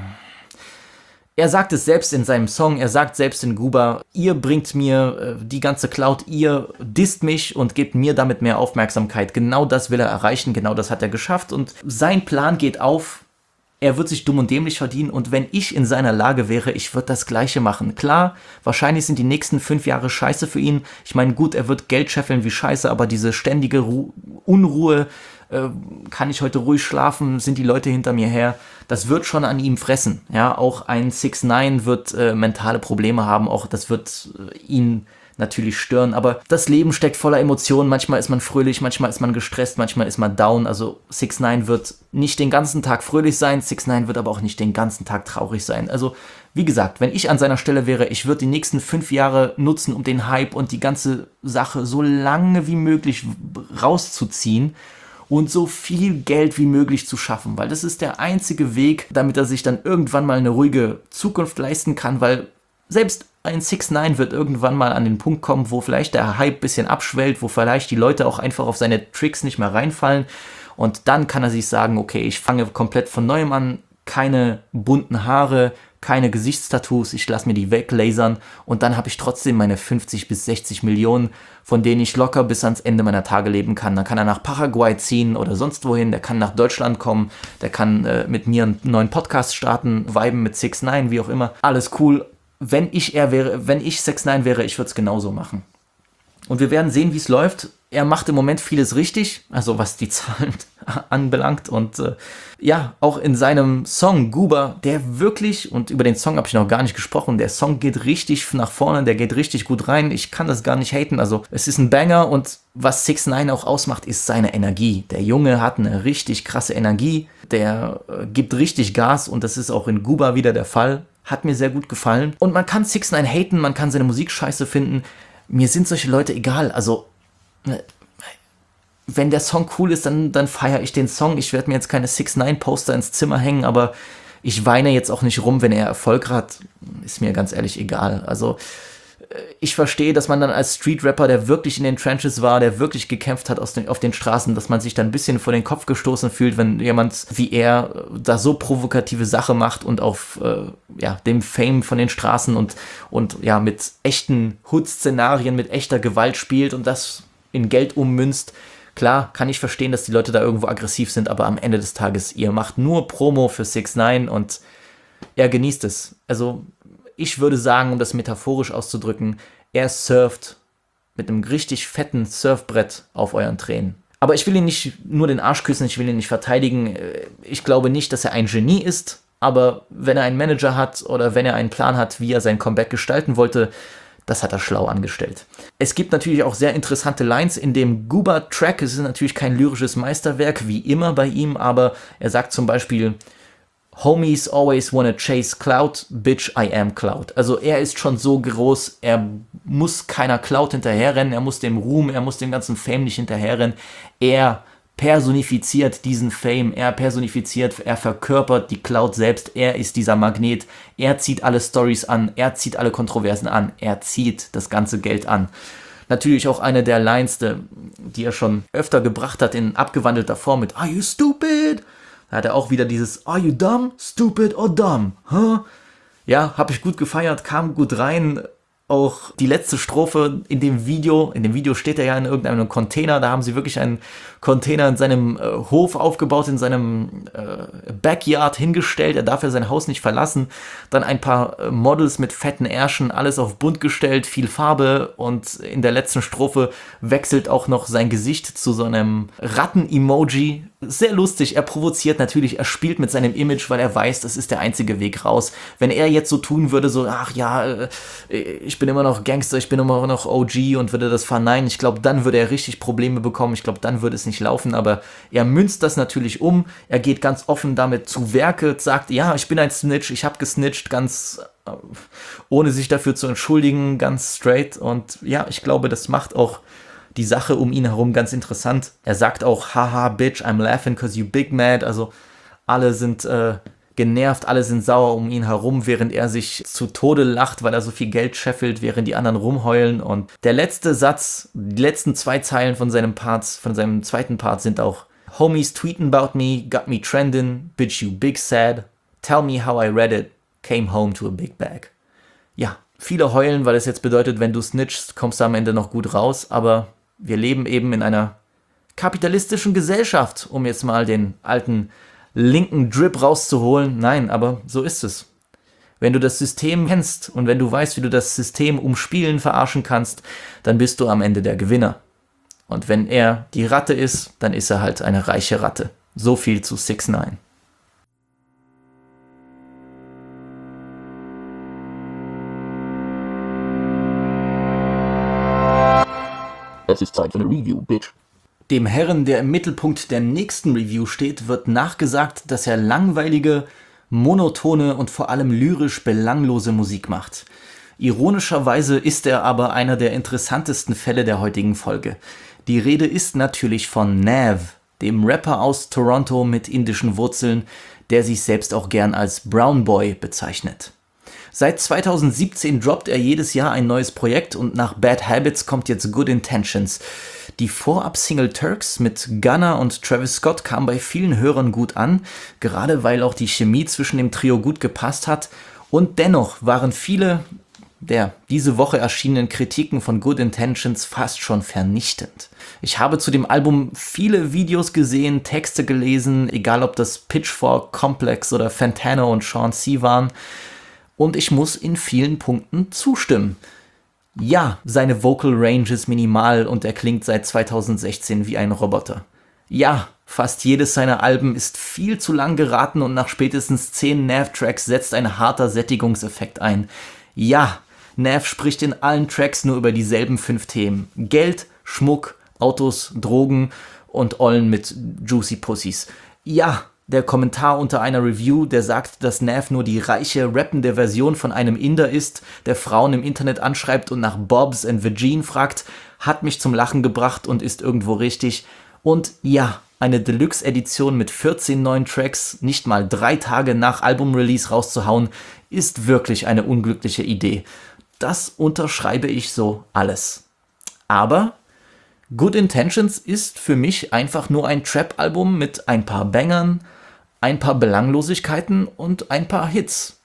Er sagt es selbst in seinem Song, er sagt selbst in Guba, ihr bringt mir die ganze Cloud, ihr disst mich und gebt mir damit mehr Aufmerksamkeit. Genau das will er erreichen, genau das hat er geschafft und sein Plan geht auf. Er wird sich dumm und dämlich verdienen und wenn ich in seiner Lage wäre, ich würde das Gleiche machen. Klar, wahrscheinlich sind die nächsten 5 Jahre scheiße für ihn. Ich meine, gut, er wird Geld scheffeln wie scheiße, aber diese ständige Unruhe, kann ich heute ruhig schlafen, sind die Leute hinter mir her, das wird schon an ihm fressen. Ja, auch ein 6ix9ine wird mentale Probleme haben, auch das wird ihn natürlich stören, aber das Leben steckt voller Emotionen, manchmal ist man fröhlich, manchmal ist man gestresst, manchmal ist man down, also 6ix9ine wird nicht den ganzen Tag fröhlich sein, 6ix9ine wird aber auch nicht den ganzen Tag traurig sein, also wie gesagt, wenn ich an seiner Stelle wäre, ich würde die nächsten 5 Jahre nutzen, um den Hype und die ganze Sache so lange wie möglich rauszuziehen und so viel Geld wie möglich zu schaffen, weil das ist der einzige Weg, damit er sich dann irgendwann mal eine ruhige Zukunft leisten kann, weil selbst ein 6ix9ine wird irgendwann mal an den Punkt kommen, wo vielleicht der Hype ein bisschen abschwellt, wo vielleicht die Leute auch einfach auf seine Tricks nicht mehr reinfallen und dann kann er sich sagen, okay, ich fange komplett von neuem an, keine bunten Haare, keine Gesichtstattoos, ich lasse mir die weglasern und dann habe ich trotzdem meine 50 bis 60 Millionen, von denen ich locker bis ans Ende meiner Tage leben kann. Dann kann er nach Paraguay ziehen oder sonst wohin, der kann nach Deutschland kommen, der kann mit mir einen neuen Podcast starten, viben mit 6ix9ine, wie auch immer, alles cool. Wenn ich 6ix9ine wäre, ich würde es genauso machen. Und wir werden sehen, wie es läuft. Er macht im Moment vieles richtig, also was die Zahlen anbelangt. Und ja, auch in seinem Song Guba, der wirklich, und über den Song habe ich noch gar nicht gesprochen, der Song geht richtig nach vorne, der geht richtig gut rein. Ich kann das gar nicht haten. Also es ist ein Banger und was 6ix9ine auch ausmacht, ist seine Energie. Der Junge hat eine richtig krasse Energie, der gibt richtig Gas und das ist auch in Guba wieder der Fall. hat mir sehr gut gefallen. Und man kann 6ix9ine haten, man kann seine Musik scheiße finden. Mir sind solche Leute egal. Also, wenn der Song cool ist, dann feiere ich den Song. Ich werde mir jetzt keine 6ix9ine-Poster ins Zimmer hängen, aber ich weine jetzt auch nicht rum, wenn er Erfolg hat. Ist mir ganz ehrlich egal. Also, ich verstehe, dass man dann als Street-Rapper, der wirklich in den Trenches war, der wirklich gekämpft hat auf den Straßen, dass man sich dann ein bisschen vor den Kopf gestoßen fühlt, wenn jemand wie er da so provokative Sache macht und auf dem Fame von den Straßen und mit echten Hood-Szenarien, mit echter Gewalt spielt und das in Geld ummünzt. Klar, kann ich verstehen, dass die Leute da irgendwo aggressiv sind, aber am Ende des Tages, ihr macht nur Promo für 6ix9ine und er genießt es. Also, ich würde sagen, um das metaphorisch auszudrücken, er surft mit einem richtig fetten Surfbrett auf euren Tränen. Aber ich will ihn nicht nur den Arsch küssen, ich will ihn nicht verteidigen. Ich glaube nicht, dass er ein Genie ist, aber wenn er einen Manager hat oder wenn er einen Plan hat, wie er sein Comeback gestalten wollte, das hat er schlau angestellt. Es gibt natürlich auch sehr interessante Lines in dem Gooba-Track. Es ist natürlich kein lyrisches Meisterwerk, wie immer bei ihm, aber er sagt zum Beispiel: Homies always wanna chase Cloud, bitch, I am Cloud. Also er ist schon so groß, er muss keiner Cloud hinterherrennen, er muss dem Ruhm, er muss dem ganzen Fame nicht hinterherrennen. Er personifiziert diesen Fame, er verkörpert die Cloud selbst, er ist dieser Magnet, er zieht alle Stories an, er zieht alle Kontroversen an, er zieht das ganze Geld an. Natürlich auch eine der Lines, die er schon öfter gebracht hat in abgewandelter Form mit Are you stupid? Da hat er auch wieder dieses Are you dumb, stupid or dumb? Huh? Ja, habe ich gut gefeiert, kam gut rein. Auch die letzte Strophe in dem Video steht er ja in irgendeinem Container, da haben sie wirklich einen Container in seinem Hof aufgebaut, in seinem Backyard hingestellt, er darf ja sein Haus nicht verlassen, dann ein paar Models mit fetten Ärschen, alles auf bunt gestellt, viel Farbe und in der letzten Strophe wechselt auch noch sein Gesicht zu so einem Ratten-Emoji. Sehr lustig, er provoziert natürlich, er spielt mit seinem Image, weil er weiß, das ist der einzige Weg raus. Wenn er jetzt so tun würde, so, ach ja, ich bin immer noch Gangster, ich bin immer noch OG und würde das verneinen, ich glaube, dann würde er richtig Probleme bekommen, ich glaube, dann würde es nicht laufen, aber er münzt das natürlich um, er geht ganz offen damit zu Werke, sagt, ja, ich bin ein Snitch, ich habe gesnitcht, ganz ohne sich dafür zu entschuldigen, ganz straight und ja, ich glaube, das macht auch die Sache um ihn herum ganz interessant. Er sagt auch, haha, bitch, I'm laughing cause you big mad. Also alle sind genervt, alle sind sauer um ihn herum, während er sich zu Tode lacht, weil er so viel Geld scheffelt, während die anderen rumheulen. Und der letzte Satz, die letzten 2 Zeilen von seinem zweiten Part sind auch Homies tweeting about me, got me trending, bitch you big sad, tell me how I read it, came home to a big bag. Ja, viele heulen, weil es jetzt bedeutet, wenn du snitchst, kommst du am Ende noch gut raus, aber wir leben eben in einer kapitalistischen Gesellschaft, um jetzt mal den alten linken Drip rauszuholen. Nein, aber so ist es. Wenn du das System kennst und wenn du weißt, wie du das System umspielen, verarschen kannst, dann bist du am Ende der Gewinner. Und wenn er die Ratte ist, dann ist er halt eine reiche Ratte. So viel zu 6ix9ine. Es ist Zeit für eine Review, bitch. Dem Herren, der im Mittelpunkt der nächsten Review steht, wird nachgesagt, dass er langweilige, monotone und vor allem lyrisch belanglose Musik macht. Ironischerweise ist er aber einer der interessantesten Fälle der heutigen Folge. Die Rede ist natürlich von Nav, dem Rapper aus Toronto mit indischen Wurzeln, der sich selbst auch gern als Brown Boy bezeichnet. Seit 2017 droppt er jedes Jahr ein neues Projekt und nach Bad Habits kommt jetzt Good Intentions. Die Vorab-Single Turks mit Gunna und Travis Scott kam bei vielen Hörern gut an, gerade weil auch die Chemie zwischen dem Trio gut gepasst hat. Und dennoch waren viele der diese Woche erschienenen Kritiken von Good Intentions fast schon vernichtend. Ich habe zu dem Album viele Videos gesehen, Texte gelesen, egal ob das Pitchfork, Complex oder Fantano und Sean C. waren. Und ich muss in vielen Punkten zustimmen. Ja, seine Vocal Range ist minimal und er klingt seit 2016 wie ein Roboter. Ja, fast jedes seiner Alben ist viel zu lang geraten und nach spätestens 10 Nav-Tracks setzt ein harter Sättigungseffekt ein. Ja, Nav spricht in allen Tracks nur über dieselben 5 Themen. Geld, Schmuck, Autos, Drogen und Ollen mit Juicy Pussys. Ja, Der Kommentar unter einer Review, der sagt, dass Nav nur die reiche, rappende Version von einem Inder ist, der Frauen im Internet anschreibt und nach Bobs and Virgin fragt, hat mich zum Lachen gebracht und ist irgendwo richtig. Und ja, eine Deluxe-Edition mit 14 neuen Tracks nicht mal 3 Tage nach Album-Release rauszuhauen, ist wirklich eine unglückliche Idee. Das unterschreibe ich so alles. Aber Good Intentions ist für mich einfach nur ein Trap-Album mit ein paar Bangern, ein paar Belanglosigkeiten und ein paar Hits.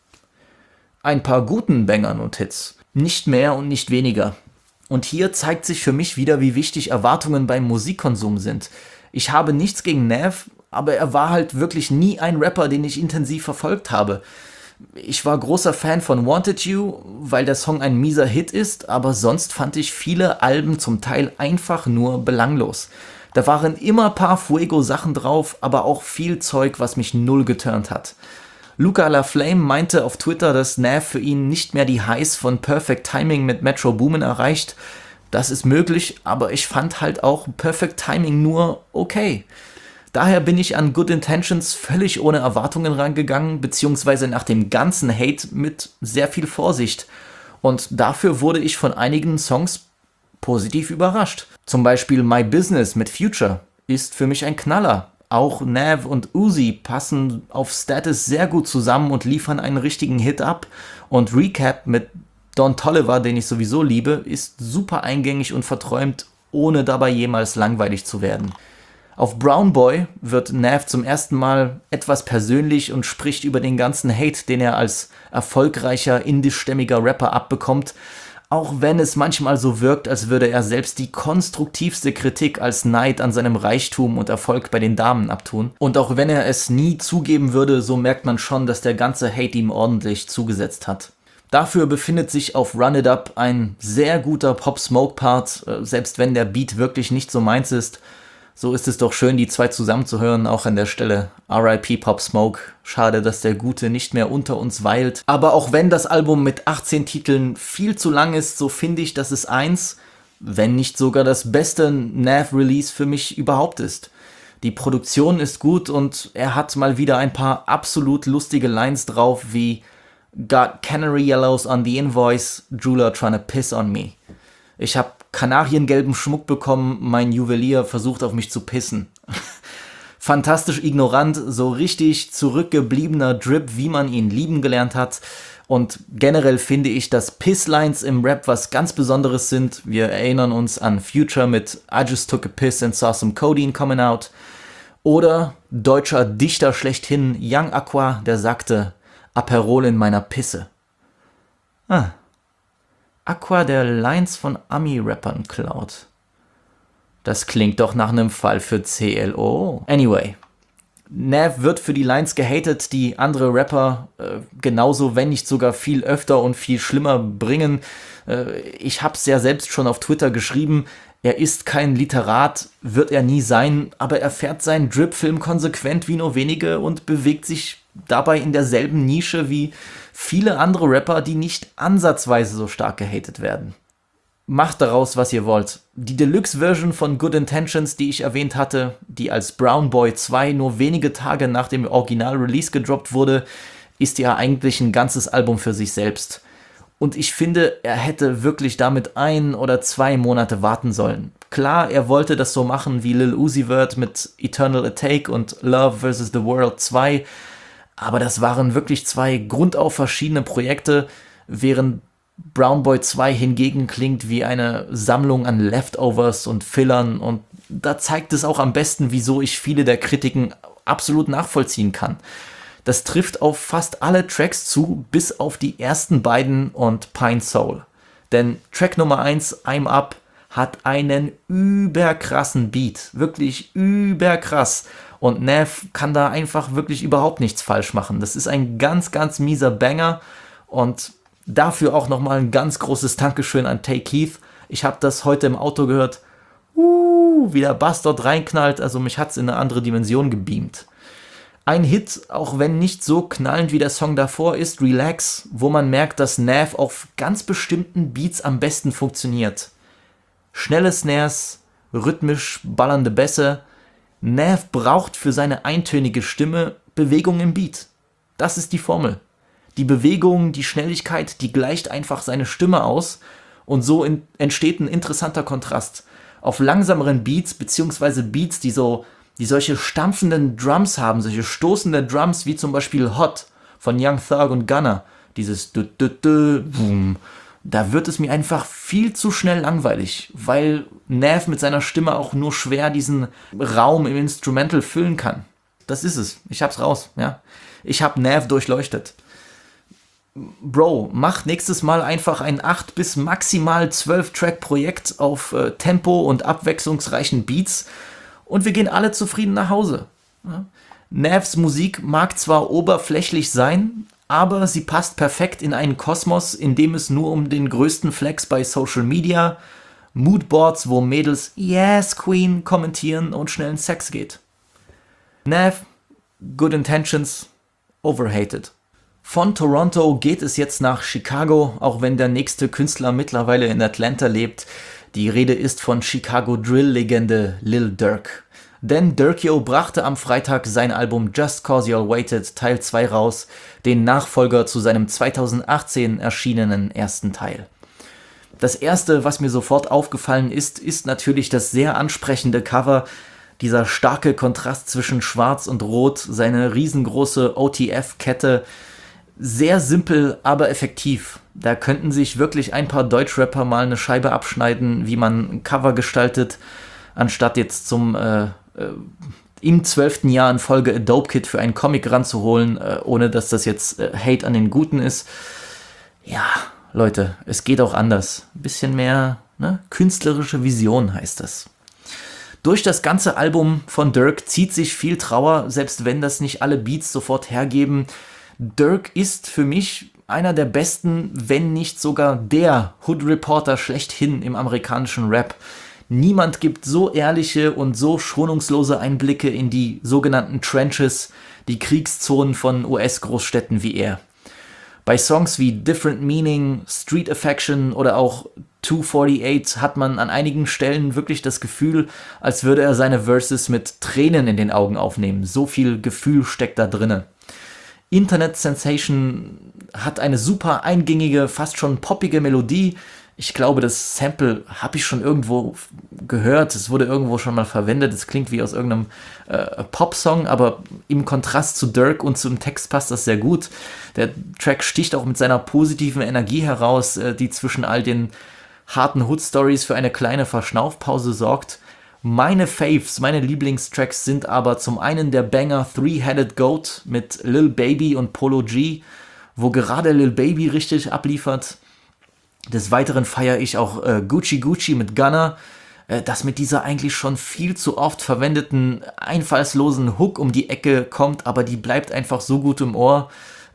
Ein paar guten Bangern und Hits. Nicht mehr und nicht weniger. Und hier zeigt sich für mich wieder, wie wichtig Erwartungen beim Musikkonsum sind. Ich habe nichts gegen Nav, aber er war halt wirklich nie ein Rapper, den ich intensiv verfolgt habe. Ich war großer Fan von Wanted You, weil der Song ein mieser Hit ist, aber sonst fand ich viele Alben zum Teil einfach nur belanglos. Da waren immer paar Fuego-Sachen drauf, aber auch viel Zeug, was mich null geturnt hat. Luca LaFlame meinte auf Twitter, dass Nav für ihn nicht mehr die Highs von Perfect Timing mit Metro Boomin erreicht. Das ist möglich, aber ich fand halt auch Perfect Timing nur okay. Daher bin ich an Good Intentions völlig ohne Erwartungen rangegangen, beziehungsweise nach dem ganzen Hate mit sehr viel Vorsicht. Und dafür wurde ich von einigen Songs positiv überrascht. Zum Beispiel My Business mit Future ist für mich ein Knaller. Auch Nav und Uzi passen auf Status sehr gut zusammen und liefern einen richtigen Hit ab. Und Recap mit Don Toliver, den ich sowieso liebe, ist super eingängig und verträumt, ohne dabei jemals langweilig zu werden. Auf Brown Boy wird Nav zum ersten Mal etwas persönlich und spricht über den ganzen Hate, den er als erfolgreicher indischstämmiger Rapper abbekommt, auch wenn es manchmal so wirkt, als würde er selbst die konstruktivste Kritik als Neid an seinem Reichtum und Erfolg bei den Damen abtun. Und auch wenn er es nie zugeben würde, so merkt man schon, dass der ganze Hate ihm ordentlich zugesetzt hat. Dafür befindet sich auf Run It Up ein sehr guter Pop-Smoke-Part, selbst wenn der Beat wirklich nicht so meins ist. So ist es doch schön, die zwei zusammenzuhören, auch an der Stelle. R.I.P. Pop Smoke. Schade, dass der Gute nicht mehr unter uns weilt. Aber auch wenn das Album mit 18 Titeln viel zu lang ist, so finde ich, dass es eins, wenn nicht sogar das beste Nav-Release für mich überhaupt ist. Die Produktion ist gut und er hat mal wieder ein paar absolut lustige Lines drauf, wie Got Canary Yellows on the Invoice, Jula tryna piss on me. Ich habe kanariengelben Schmuck bekommen, mein Juwelier versucht auf mich zu pissen. Fantastisch ignorant, so richtig zurückgebliebener Drip, wie man ihn lieben gelernt hat. Und generell finde ich, dass Pisslines im Rap was ganz Besonderes sind. Wir erinnern uns an Future mit I just took a piss and saw some codeine coming out. Oder deutscher Dichter schlechthin Young Aqua, der sagte, Aperol in meiner Pisse. Aqua, der Lines von Ami-Rappern klaut. Das klingt doch nach einem Fall für CLO. Anyway, Nav wird für die Lines gehatet, die andere Rapper genauso, wenn nicht sogar viel öfter und viel schlimmer bringen. Ich hab's ja selbst schon auf Twitter geschrieben, er ist kein Literat, wird er nie sein, aber er fährt seinen Drip-Film konsequent wie nur wenige und bewegt sich dabei in derselben Nische wie viele andere Rapper, die nicht ansatzweise so stark gehatet werden. Macht daraus, was ihr wollt. Die Deluxe-Version von Good Intentions, die ich erwähnt hatte, die als Brown Boy 2 nur wenige Tage nach dem Original-Release gedroppt wurde, ist ja eigentlich ein ganzes Album für sich selbst. Und ich finde, er hätte wirklich damit 1 oder 2 Monate warten sollen. Klar, er wollte das so machen wie Lil Uzi Vert mit Eternal Atake und Love vs. The World 2, aber das waren wirklich 2 grundauf verschiedene Projekte, während Brown Boy 2 hingegen klingt wie eine Sammlung an Leftovers und Fillern, und da zeigt es auch am besten, wieso ich viele der Kritiken absolut nachvollziehen kann. Das trifft auf fast alle Tracks zu, bis auf die ersten beiden und Pine Soul. Denn Track Nummer 1, I'm Up, hat einen überkrassen Beat, wirklich überkrass. Und Nav kann da einfach wirklich überhaupt nichts falsch machen. Das ist ein ganz, ganz mieser Banger, und dafür auch nochmal ein ganz großes Dankeschön an Tay Keith. Ich habe das heute im Auto gehört, wie der Bass dort reinknallt, also mich hat's in eine andere Dimension gebeamt. Ein Hit, auch wenn nicht so knallend wie der Song davor, ist Relax, wo man merkt, dass Nav auf ganz bestimmten Beats am besten funktioniert. Schnelle Snares, rhythmisch ballernde Bässe, Nav braucht für seine eintönige Stimme Bewegung im Beat. Das ist die Formel. Die Bewegung, die Schnelligkeit, die gleicht einfach seine Stimme aus und so entsteht ein interessanter Kontrast. Auf langsameren Beats, beziehungsweise Beats, die solche stampfenden Drums haben, solche stoßende Drums, wie zum Beispiel Hot von Young Thug und Gunna, dieses boom, da wird es mir einfach viel zu schnell langweilig, weil Nav mit seiner Stimme auch nur schwer diesen Raum im Instrumental füllen kann. Das ist es. Ich hab's raus, ja. Ich hab Nav durchleuchtet. Bro, mach nächstes Mal einfach ein 8 bis maximal 12 Track Projekt auf Tempo und abwechslungsreichen Beats und wir gehen alle zufrieden nach Hause. Ja? Navs Musik mag zwar oberflächlich sein, aber sie passt perfekt in einen Kosmos, in dem es nur um den größten Flex bei Social Media, Moodboards, wo Mädels Yes Queen kommentieren und schnellen Sex geht. Nav, Good Intentions, Overhated. Von Toronto geht es jetzt nach Chicago, auch wenn der nächste Künstler mittlerweile in Atlanta lebt. Die Rede ist von Chicago-Drill-Legende Lil Durk. Denn Durkio brachte am Freitag sein Album Just Cause You're Waited Teil 2 raus, den Nachfolger zu seinem 2018 erschienenen ersten Teil. Das erste, was mir sofort aufgefallen ist natürlich das sehr ansprechende Cover, dieser starke Kontrast zwischen Schwarz und Rot, seine riesengroße OTF-Kette. Sehr simpel, aber effektiv. Da könnten sich wirklich ein paar Deutschrapper mal eine Scheibe abschneiden, wie man ein Cover gestaltet, anstatt jetzt im 12. Jahr in Folge A Dope Kid für einen Comic ranzuholen, ohne dass das jetzt Hate an den Guten ist. Ja, Leute, es geht auch anders. Ein bisschen mehr, ne? Künstlerische Vision heißt das. Durch das ganze Album von Durk zieht sich viel Trauer, selbst wenn das nicht alle Beats sofort hergeben. Durk ist für mich einer der besten, wenn nicht sogar der Hood Reporter schlechthin im amerikanischen Rap. Niemand gibt so ehrliche und so schonungslose Einblicke in die sogenannten Trenches, die Kriegszonen von US-Großstädten wie er. Bei Songs wie Different Meaning, Street Affection oder auch 248 hat man an einigen Stellen wirklich das Gefühl, als würde er seine Verses mit Tränen in den Augen aufnehmen. So viel Gefühl steckt da drinne. Internet Sensation hat eine super eingängige, fast schon poppige Melodie. Ich glaube, das Sample habe ich schon irgendwo gehört. Es wurde irgendwo schon mal verwendet. Es klingt wie aus irgendeinem Popsong, aber im Kontrast zu Durk und zum Text passt das sehr gut. Der Track sticht auch mit seiner positiven Energie heraus, die zwischen all den harten Hood-Stories für eine kleine Verschnaufpause sorgt. Meine Faves, meine Lieblingstracks sind aber zum einen der Banger Three-Headed Goat mit Lil Baby und Polo G, wo gerade Lil Baby richtig abliefert. Des Weiteren feiere ich auch Gucci Gucci mit Gunna, das mit dieser eigentlich schon viel zu oft verwendeten einfallslosen Hook um die Ecke kommt, aber die bleibt einfach so gut im Ohr.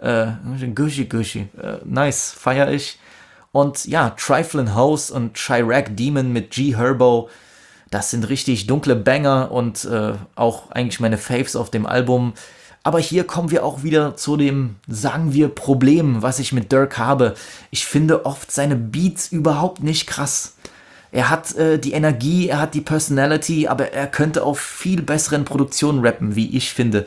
Gucci Gucci, nice, feiere ich. Und ja, Triflin' Hoes und Chirac Demon mit G Herbo, das sind richtig dunkle Banger und auch eigentlich meine Faves auf dem Album. Aber hier kommen wir auch wieder zu dem, sagen wir, Problem, was ich mit Durk habe. Ich finde oft seine Beats überhaupt nicht krass. Er hat die Energie, er hat die Personality, aber er könnte auf viel besseren Produktionen rappen, wie ich finde.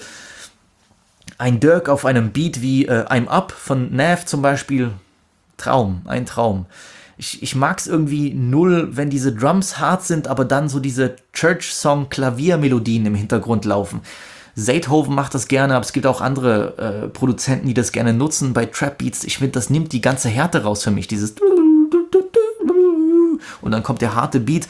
Ein Durk auf einem Beat wie I'm Up von Nav zum Beispiel, ein Traum. Ich mag es irgendwie null, wenn diese Drums hart sind, aber dann so diese Church-Song-Klaviermelodien im Hintergrund laufen. Zaytoven macht das gerne, aber es gibt auch andere Produzenten, die das gerne nutzen bei Trap-Beats. Ich finde, das nimmt die ganze Härte raus für mich, dieses und dann kommt der harte Beat.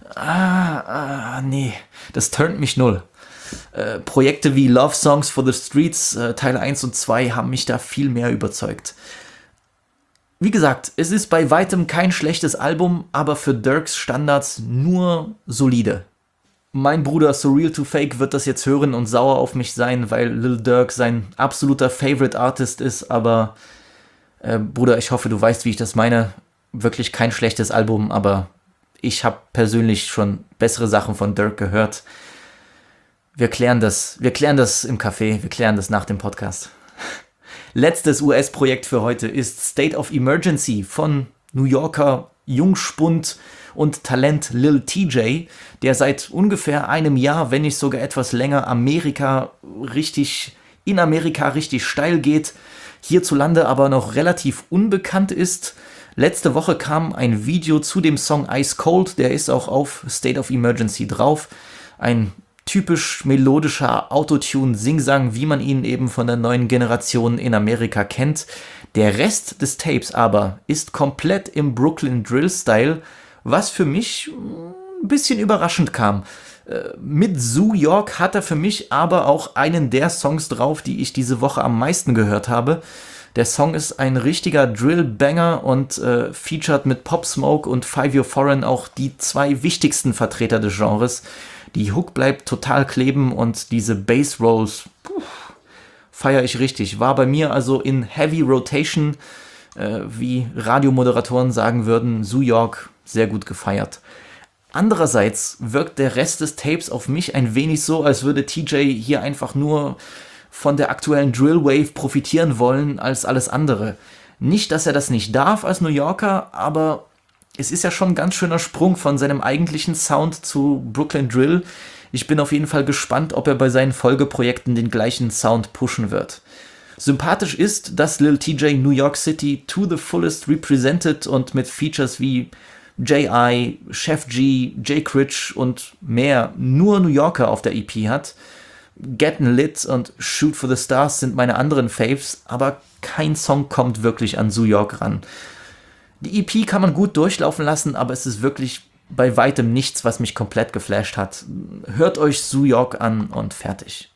Nee, das turnt mich null. Projekte wie Love Songs for the Streets, Teil 1 und 2 haben mich da viel mehr überzeugt. Wie gesagt, es ist bei weitem kein schlechtes Album, aber für Durks Standards nur solide. Mein Bruder Surreal to Fake wird das jetzt hören und sauer auf mich sein, weil Lil Durk sein absoluter Favorite Artist ist, aber Bruder, ich hoffe, du weißt, wie ich das meine. Wirklich kein schlechtes Album, aber ich habe persönlich schon bessere Sachen von Durk gehört. Wir klären das im Café, wir klären das nach dem Podcast. Letztes US-Projekt für heute ist State of Emergency von New Yorker Jungspund und Talent Lil TJ, der seit ungefähr einem Jahr, wenn nicht sogar etwas länger, in Amerika richtig steil geht, hierzulande aber noch relativ unbekannt ist. Letzte Woche kam ein Video zu dem Song Ice Cold, der ist auch auf State of Emergency drauf. Ein typisch melodischer Autotune-Singsang, wie man ihn eben von der neuen Generation in Amerika kennt. Der Rest des Tapes aber ist komplett im Brooklyn Drill-Style, was für mich ein bisschen überraschend kam. Mit Zoo York hat er für mich aber auch einen der Songs drauf, die ich diese Woche am meisten gehört habe. Der Song ist ein richtiger Drill-Banger und featured mit Pop Smoke und 5 Year Foreign auch die zwei wichtigsten Vertreter des Genres. Die Hook bleibt total kleben und diese Bass-Rolls feiere ich richtig. War bei mir also in Heavy Rotation, wie Radiomoderatoren sagen würden, Zoo York, sehr gut gefeiert. Andererseits wirkt der Rest des Tapes auf mich ein wenig so, als würde TJ hier einfach nur von der aktuellen Drill-Wave profitieren wollen als alles andere. Nicht, dass er das nicht darf als New Yorker, aber es ist ja schon ein ganz schöner Sprung von seinem eigentlichen Sound zu Brooklyn Drill. Ich bin auf jeden Fall gespannt, ob er bei seinen Folgeprojekten den gleichen Sound pushen wird. Sympathisch ist, dass Lil TJ New York City to the fullest represented und mit Features wie J.I., Chef G, J. Critch und mehr nur New Yorker auf der EP hat. Gettin' Lit und Shoot for the Stars sind meine anderen Faves, aber kein Song kommt wirklich an Zoo York ran. Die EP kann man gut durchlaufen lassen, aber es ist wirklich bei weitem nichts, was mich komplett geflasht hat. Hört euch Zoo York an und fertig.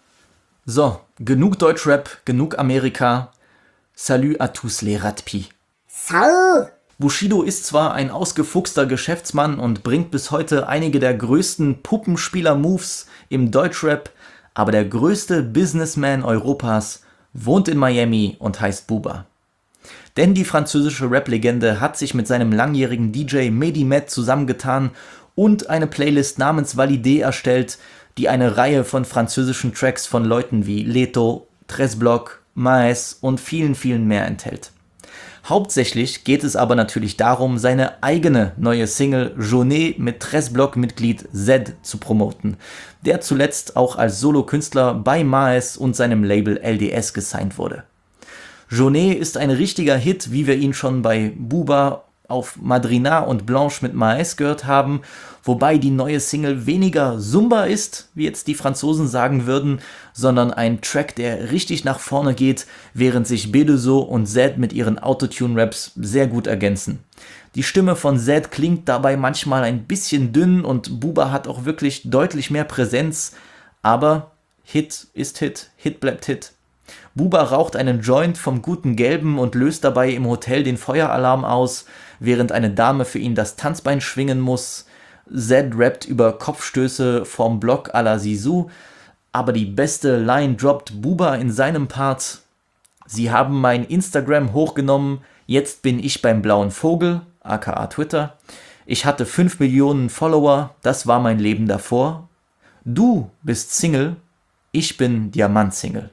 So, genug Deutschrap, genug Amerika. Salut à tous les Ratpi. Salut! Bushido ist zwar ein ausgefuchster Geschäftsmann und bringt bis heute einige der größten Puppenspieler-Moves im Deutschrap, aber der größte Businessman Europas wohnt in Miami und heißt Booba. Denn die französische Rap-Legende hat sich mit seinem langjährigen DJ Mehdi Met zusammengetan und eine Playlist namens Validé erstellt, die eine Reihe von französischen Tracks von Leuten wie Leto, Tresblock, Maes und vielen, vielen mehr enthält. Hauptsächlich geht es aber natürlich darum, seine eigene neue Single Journée mit Tresblock-Mitglied Zed zu promoten, der zuletzt auch als Solokünstler bei Maes und seinem Label LDS gesigned wurde. Journée ist ein richtiger Hit, wie wir ihn schon bei Booba auf Madrina und Blanche mit Maes gehört haben, wobei die neue Single weniger Zumba ist, wie jetzt die Franzosen sagen würden, sondern ein Track, der richtig nach vorne geht, während sich Bedeso und Zed mit ihren Autotune-Raps sehr gut ergänzen. Die Stimme von Zed klingt dabei manchmal ein bisschen dünn und Booba hat auch wirklich deutlich mehr Präsenz, aber Hit ist Hit, Hit bleibt Hit. Booba raucht einen Joint vom guten Gelben und löst dabei im Hotel den Feueralarm aus, während eine Dame für ihn das Tanzbein schwingen muss. Zed rappt über Kopfstöße vom Block à la Zizou, aber die beste Line droppt Booba in seinem Part. Sie haben mein Instagram hochgenommen, jetzt bin ich beim blauen Vogel, aka Twitter. Ich hatte 5 Millionen Follower, das war mein Leben davor. Du bist Single, ich bin Diamant-Single.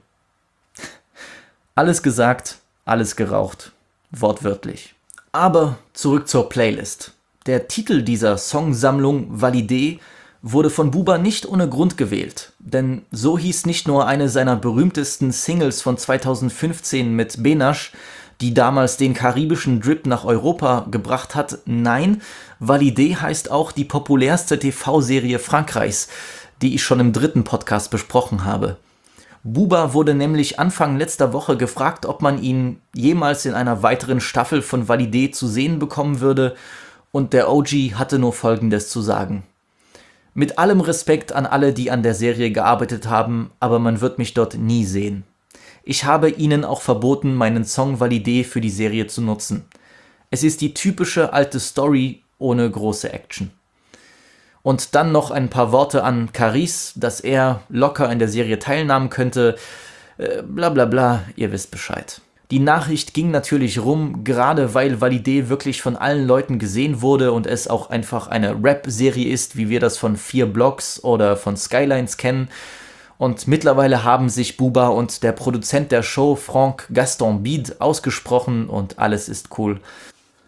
Alles gesagt, alles geraucht, wortwörtlich. Aber zurück zur Playlist. Der Titel dieser Songsammlung Validé wurde von Booba nicht ohne Grund gewählt, denn so hieß nicht nur eine seiner berühmtesten Singles von 2015 mit Benash, die damals den karibischen Drip nach Europa gebracht hat, nein, Validé heißt auch die populärste TV-Serie Frankreichs, die ich schon im 3. Podcast besprochen habe. Booba wurde nämlich Anfang letzter Woche gefragt, ob man ihn jemals in einer weiteren Staffel von Validé zu sehen bekommen würde, und der OG hatte nur Folgendes zu sagen: Mit allem Respekt an alle, die an der Serie gearbeitet haben, aber man wird mich dort nie sehen. Ich habe ihnen auch verboten, meinen Song Validé für die Serie zu nutzen. Es ist die typische alte Story ohne große Action. Und dann noch ein paar Worte an Caris, dass er locker in der Serie teilnehmen könnte. Bla bla bla, ihr wisst Bescheid. Die Nachricht ging natürlich rum, gerade weil Validé wirklich von allen Leuten gesehen wurde und es auch einfach eine Rap-Serie ist, wie wir das von 4 Blocks oder von Skylines kennen. Und mittlerweile haben sich Booba und der Produzent der Show, Franck Gaston Bide, ausgesprochen und alles ist cool.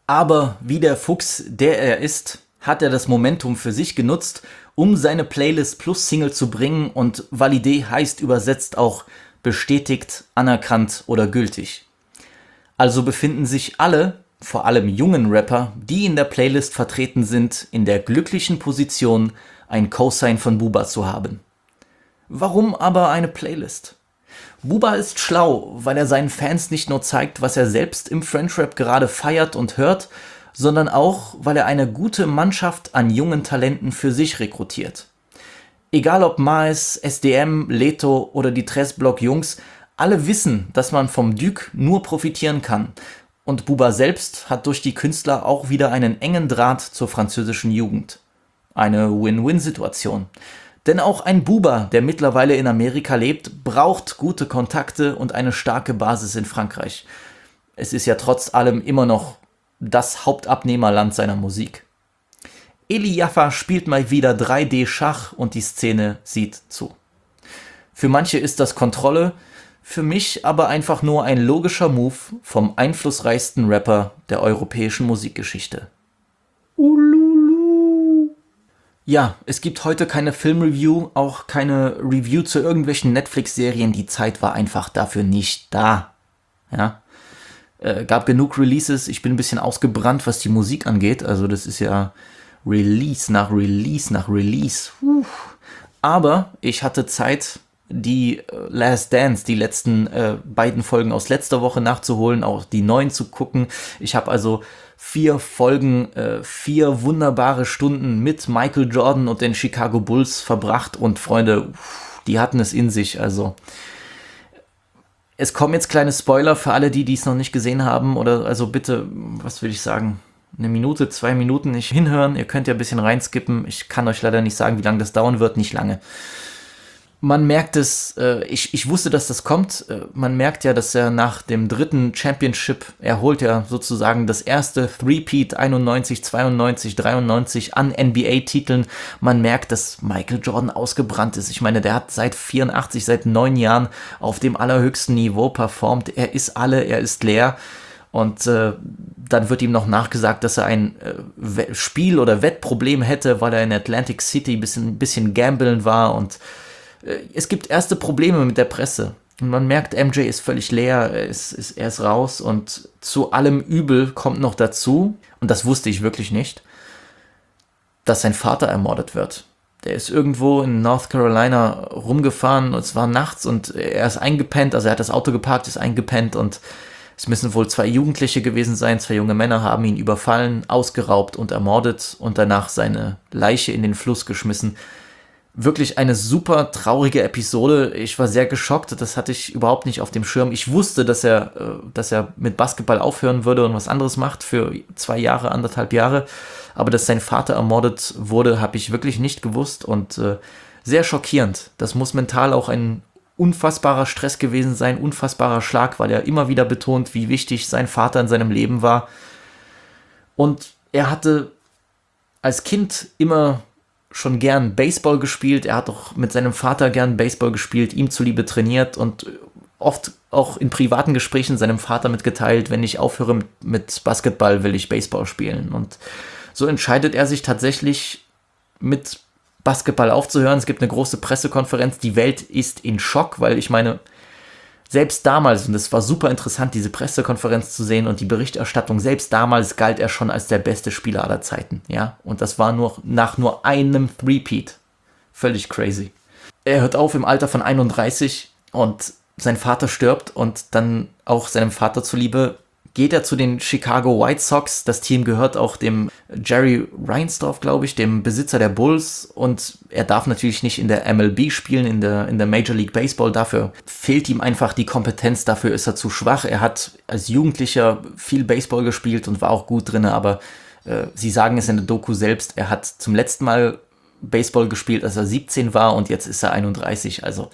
Aber wie der Fuchs, der er ist, hat er das Momentum für sich genutzt, um seine Playlist plus Single zu bringen, und validé heißt übersetzt auch bestätigt, anerkannt oder gültig. Also befinden sich alle, vor allem jungen Rapper, die in der Playlist vertreten sind, in der glücklichen Position, ein Cosign von Booba zu haben. Warum aber eine Playlist? Booba ist schlau, weil er seinen Fans nicht nur zeigt, was er selbst im French-Rap gerade feiert und hört, sondern auch, weil er eine gute Mannschaft an jungen Talenten für sich rekrutiert. Egal ob Maes, SDM, Leto oder die Tres-Block-Jungs, alle wissen, dass man vom Duke nur profitieren kann. Und Booba selbst hat durch die Künstler auch wieder einen engen Draht zur französischen Jugend. Eine Win-Win-Situation. Denn auch ein Booba, der mittlerweile in Amerika lebt, braucht gute Kontakte und eine starke Basis in Frankreich. Es ist ja trotz allem immer noch das Hauptabnehmerland seiner Musik. Eli Jaffa spielt mal wieder 3D-Schach und die Szene sieht zu. Für manche ist das Kontrolle, für mich aber einfach nur ein logischer Move vom einflussreichsten Rapper der europäischen Musikgeschichte. Ja, es gibt heute keine Filmreview, auch keine Review zu irgendwelchen Netflix-Serien. Die Zeit war einfach dafür nicht da. Ja, gab genug Releases. Ich bin ein bisschen ausgebrannt, was die Musik angeht. Also das ist ja Release nach Release nach Release. Aber ich hatte Zeit, die Last Dance, die letzten beiden Folgen aus letzter Woche nachzuholen, auch die neuen zu gucken. Ich habe also 4 Folgen, 4 wunderbare Stunden mit Michael Jordan und den Chicago Bulls verbracht, und Freunde, die hatten es in sich. Also es kommen jetzt kleine Spoiler für alle, die es noch nicht gesehen haben, oder also bitte, was will ich sagen, 1 Minute, 2 Minuten nicht hinhören. Ihr könnt ja ein bisschen reinskippen. Ich kann euch leider nicht sagen, wie lange das dauern wird, nicht lange. Man merkt es, ich wusste, dass das kommt. Man merkt ja, dass er nach dem 3. Championship, er holt ja sozusagen das erste Three-Peat 91, 92, 93 an NBA-Titeln. Man merkt, dass Michael Jordan ausgebrannt ist. Ich meine, der hat seit 84, seit 9 Jahren auf dem allerhöchsten Niveau performt. Er ist leer. Und dann wird ihm noch nachgesagt, dass er ein Spiel- oder Wettproblem hätte, weil er in Atlantic City ein bisschen gambeln war, und es gibt erste Probleme mit der Presse. Und man merkt, MJ ist völlig leer, er ist raus, und zu allem Übel kommt noch dazu, und das wusste ich wirklich nicht, dass sein Vater ermordet wird. Der ist irgendwo in North Carolina rumgefahren, und es war nachts, und er ist eingepennt, also er hat das Auto geparkt, ist eingepennt, und es müssen wohl 2 Jugendliche gewesen sein, 2 junge Männer haben ihn überfallen, ausgeraubt und ermordet und danach seine Leiche in den Fluss geschmissen. Wirklich eine super traurige Episode. Ich war sehr geschockt, das hatte ich überhaupt nicht auf dem Schirm. Ich wusste, dass er mit Basketball aufhören würde und was anderes macht für 2 Jahre, 1,5 Jahre. Aber dass sein Vater ermordet wurde, habe ich wirklich nicht gewusst, und sehr schockierend. Das muss mental auch ein unfassbarer Stress gewesen sein, unfassbarer Schlag, weil er immer wieder betont, wie wichtig sein Vater in seinem Leben war. Und er hatte als Kind immer schon gern Baseball gespielt. Er hat auch mit seinem Vater gern Baseball gespielt, ihm zuliebe trainiert und oft auch in privaten Gesprächen seinem Vater mitgeteilt, wenn ich aufhöre mit Basketball, will ich Baseball spielen. Und so entscheidet er sich tatsächlich, mit Basketball aufzuhören. Es gibt eine große Pressekonferenz. Die Welt ist in Schock, weil ich meine, selbst damals, und es war super interessant, diese Pressekonferenz zu sehen und die Berichterstattung, selbst damals galt er schon als der beste Spieler aller Zeiten, ja, und das war nach nur einem Three-Peat. Völlig crazy. Er hört auf im Alter von 31 und sein Vater stirbt, und dann auch seinem Vater zuliebe geht er zu den Chicago White Sox. Das Team gehört auch dem Jerry Reinsdorf, glaube ich, dem Besitzer der Bulls. Und er darf natürlich nicht in der MLB spielen, in der Major League Baseball. Dafür fehlt ihm einfach die Kompetenz, dafür ist er zu schwach. Er hat als Jugendlicher viel Baseball gespielt und war auch gut drin, aber sie sagen es in der Doku selbst, er hat zum letzten Mal Baseball gespielt, als er 17 war, und jetzt ist er 31. Also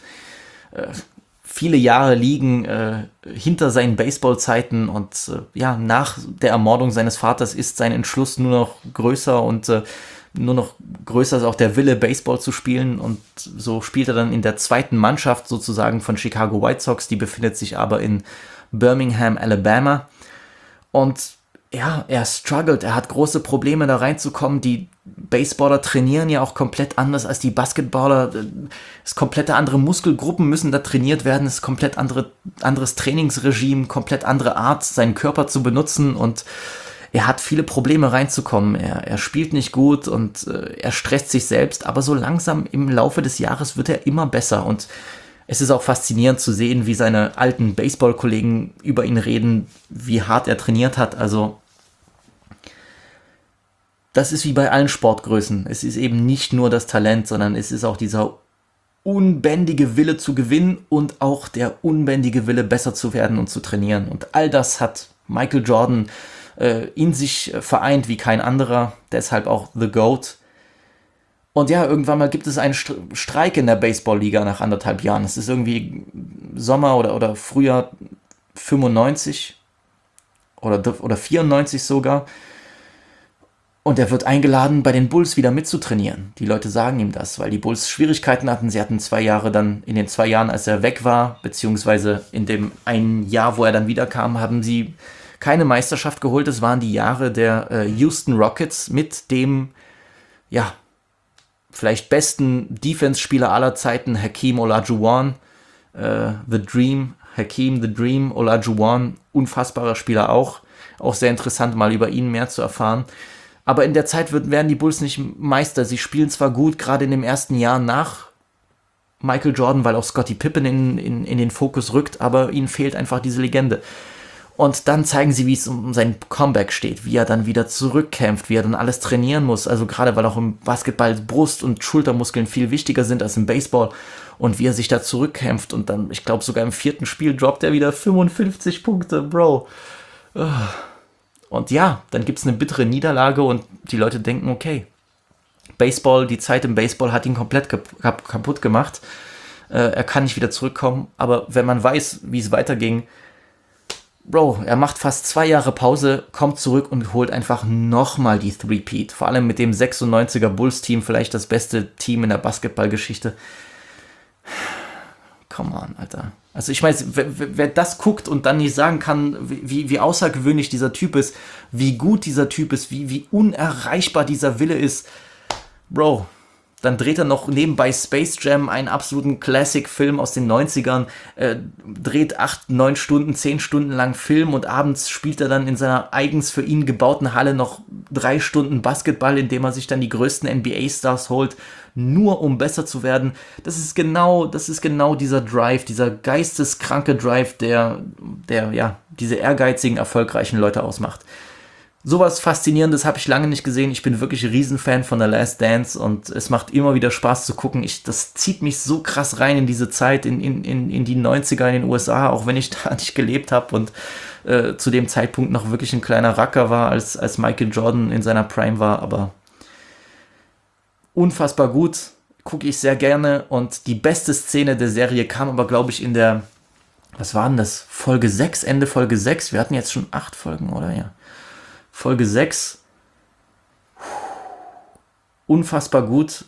viele Jahre liegen hinter seinen Baseballzeiten, und nach der Ermordung seines Vaters ist sein Entschluss nur noch größer, und nur noch größer ist auch der Wille, Baseball zu spielen, und so spielt er dann in der 2. Mannschaft sozusagen von Chicago White Sox, die befindet sich aber in Birmingham, Alabama, und ja, er struggelt, er hat große Probleme da reinzukommen. Die Baseballer trainieren ja auch komplett anders als die Basketballer. Es komplette andere Muskelgruppen müssen da trainiert werden. Es ist komplett anderes Trainingsregime, komplett andere Art, seinen Körper zu benutzen. Und er hat viele Probleme reinzukommen. Er spielt nicht gut und er stresst sich selbst. Aber so langsam im Laufe des Jahres wird er immer besser. Und es ist auch faszinierend zu sehen, wie seine alten Baseball-Kollegen über ihn reden, wie hart er trainiert hat. Also das ist wie bei allen Sportgrößen. Es ist eben nicht nur das Talent, sondern es ist auch dieser unbändige Wille zu gewinnen und auch der unbändige Wille, besser zu werden und zu trainieren. Und all das hat Michael Jordan in sich vereint wie kein anderer. Deshalb auch The GOAT. Und ja, irgendwann mal gibt es einen Streik in der Baseballliga nach 1,5 Jahren. Es ist irgendwie Sommer oder Frühjahr 95 oder 94 sogar. Und er wird eingeladen, bei den Bulls wieder mitzutrainieren. Die Leute sagen ihm das, weil die Bulls Schwierigkeiten hatten. Sie hatten 2 Jahre dann, in den 2 Jahren, als er weg war, beziehungsweise in dem einen Jahr, wo er dann wiederkam, haben sie keine Meisterschaft geholt. Es waren die Jahre der Houston Rockets mit dem, ja, vielleicht besten Defense-Spieler aller Zeiten, Hakeem Olajuwon, Hakeem the Dream Olajuwon, unfassbarer Spieler auch sehr interessant, mal über ihn mehr zu erfahren. Aber in der Zeit werden die Bulls nicht Meister. Sie spielen zwar gut, gerade in dem ersten Jahr nach Michael Jordan, weil auch Scottie Pippen in den Fokus rückt, aber ihnen fehlt einfach diese Legende. Und dann zeigen sie, wie es um sein Comeback steht, wie er dann wieder zurückkämpft, wie er dann alles trainieren muss. Also gerade, weil auch im Basketball Brust- und Schultermuskeln viel wichtiger sind als im Baseball. Und wie er sich da zurückkämpft. Und dann, ich glaube, sogar im 4. Spiel droppt er wieder 55 Punkte, Bro. Und ja, dann gibt es eine bittere Niederlage und die Leute denken, okay, Baseball, die Zeit im Baseball hat ihn komplett kaputt gemacht. Er kann nicht wieder zurückkommen. Aber wenn man weiß, wie es weiterging, Bro, er macht fast 2 Jahre Pause, kommt zurück und holt einfach nochmal die Three-Peat. Vor allem mit dem 96er Bulls-Team, vielleicht das beste Team in der Basketballgeschichte. Come on, Alter. Also ich weiß, wer das guckt und dann nicht sagen kann, wie außergewöhnlich dieser Typ ist, wie gut dieser Typ ist, wie unerreichbar dieser Wille ist, Bro, dann dreht er noch nebenbei Space Jam, einen absoluten Classic-Film aus den 90ern, dreht 8, 9 Stunden, 10 Stunden lang Film und abends spielt er dann in seiner eigens für ihn gebauten Halle noch 3 Stunden Basketball, indem er sich dann die größten NBA-Stars holt, nur um besser zu werden. Das ist genau dieser Drive, dieser geisteskranke Drive, der ja diese ehrgeizigen, erfolgreichen Leute ausmacht. Sowas Faszinierendes habe ich lange nicht gesehen. Ich bin wirklich ein Riesenfan von The Last Dance und es macht immer wieder Spaß zu gucken. Das zieht mich so krass rein in diese Zeit, in die 90er in den USA, auch wenn ich da nicht gelebt habe und zu dem Zeitpunkt noch wirklich ein kleiner Racker war, als Michael Jordan in seiner Prime war. Aber unfassbar gut, gucke ich sehr gerne. Und die beste Szene der Serie kam aber, glaube ich, in der, was war denn das? Folge 6, Ende Folge 6. Wir hatten jetzt schon 8 Folgen, oder? Ja. Folge 6, unfassbar gut.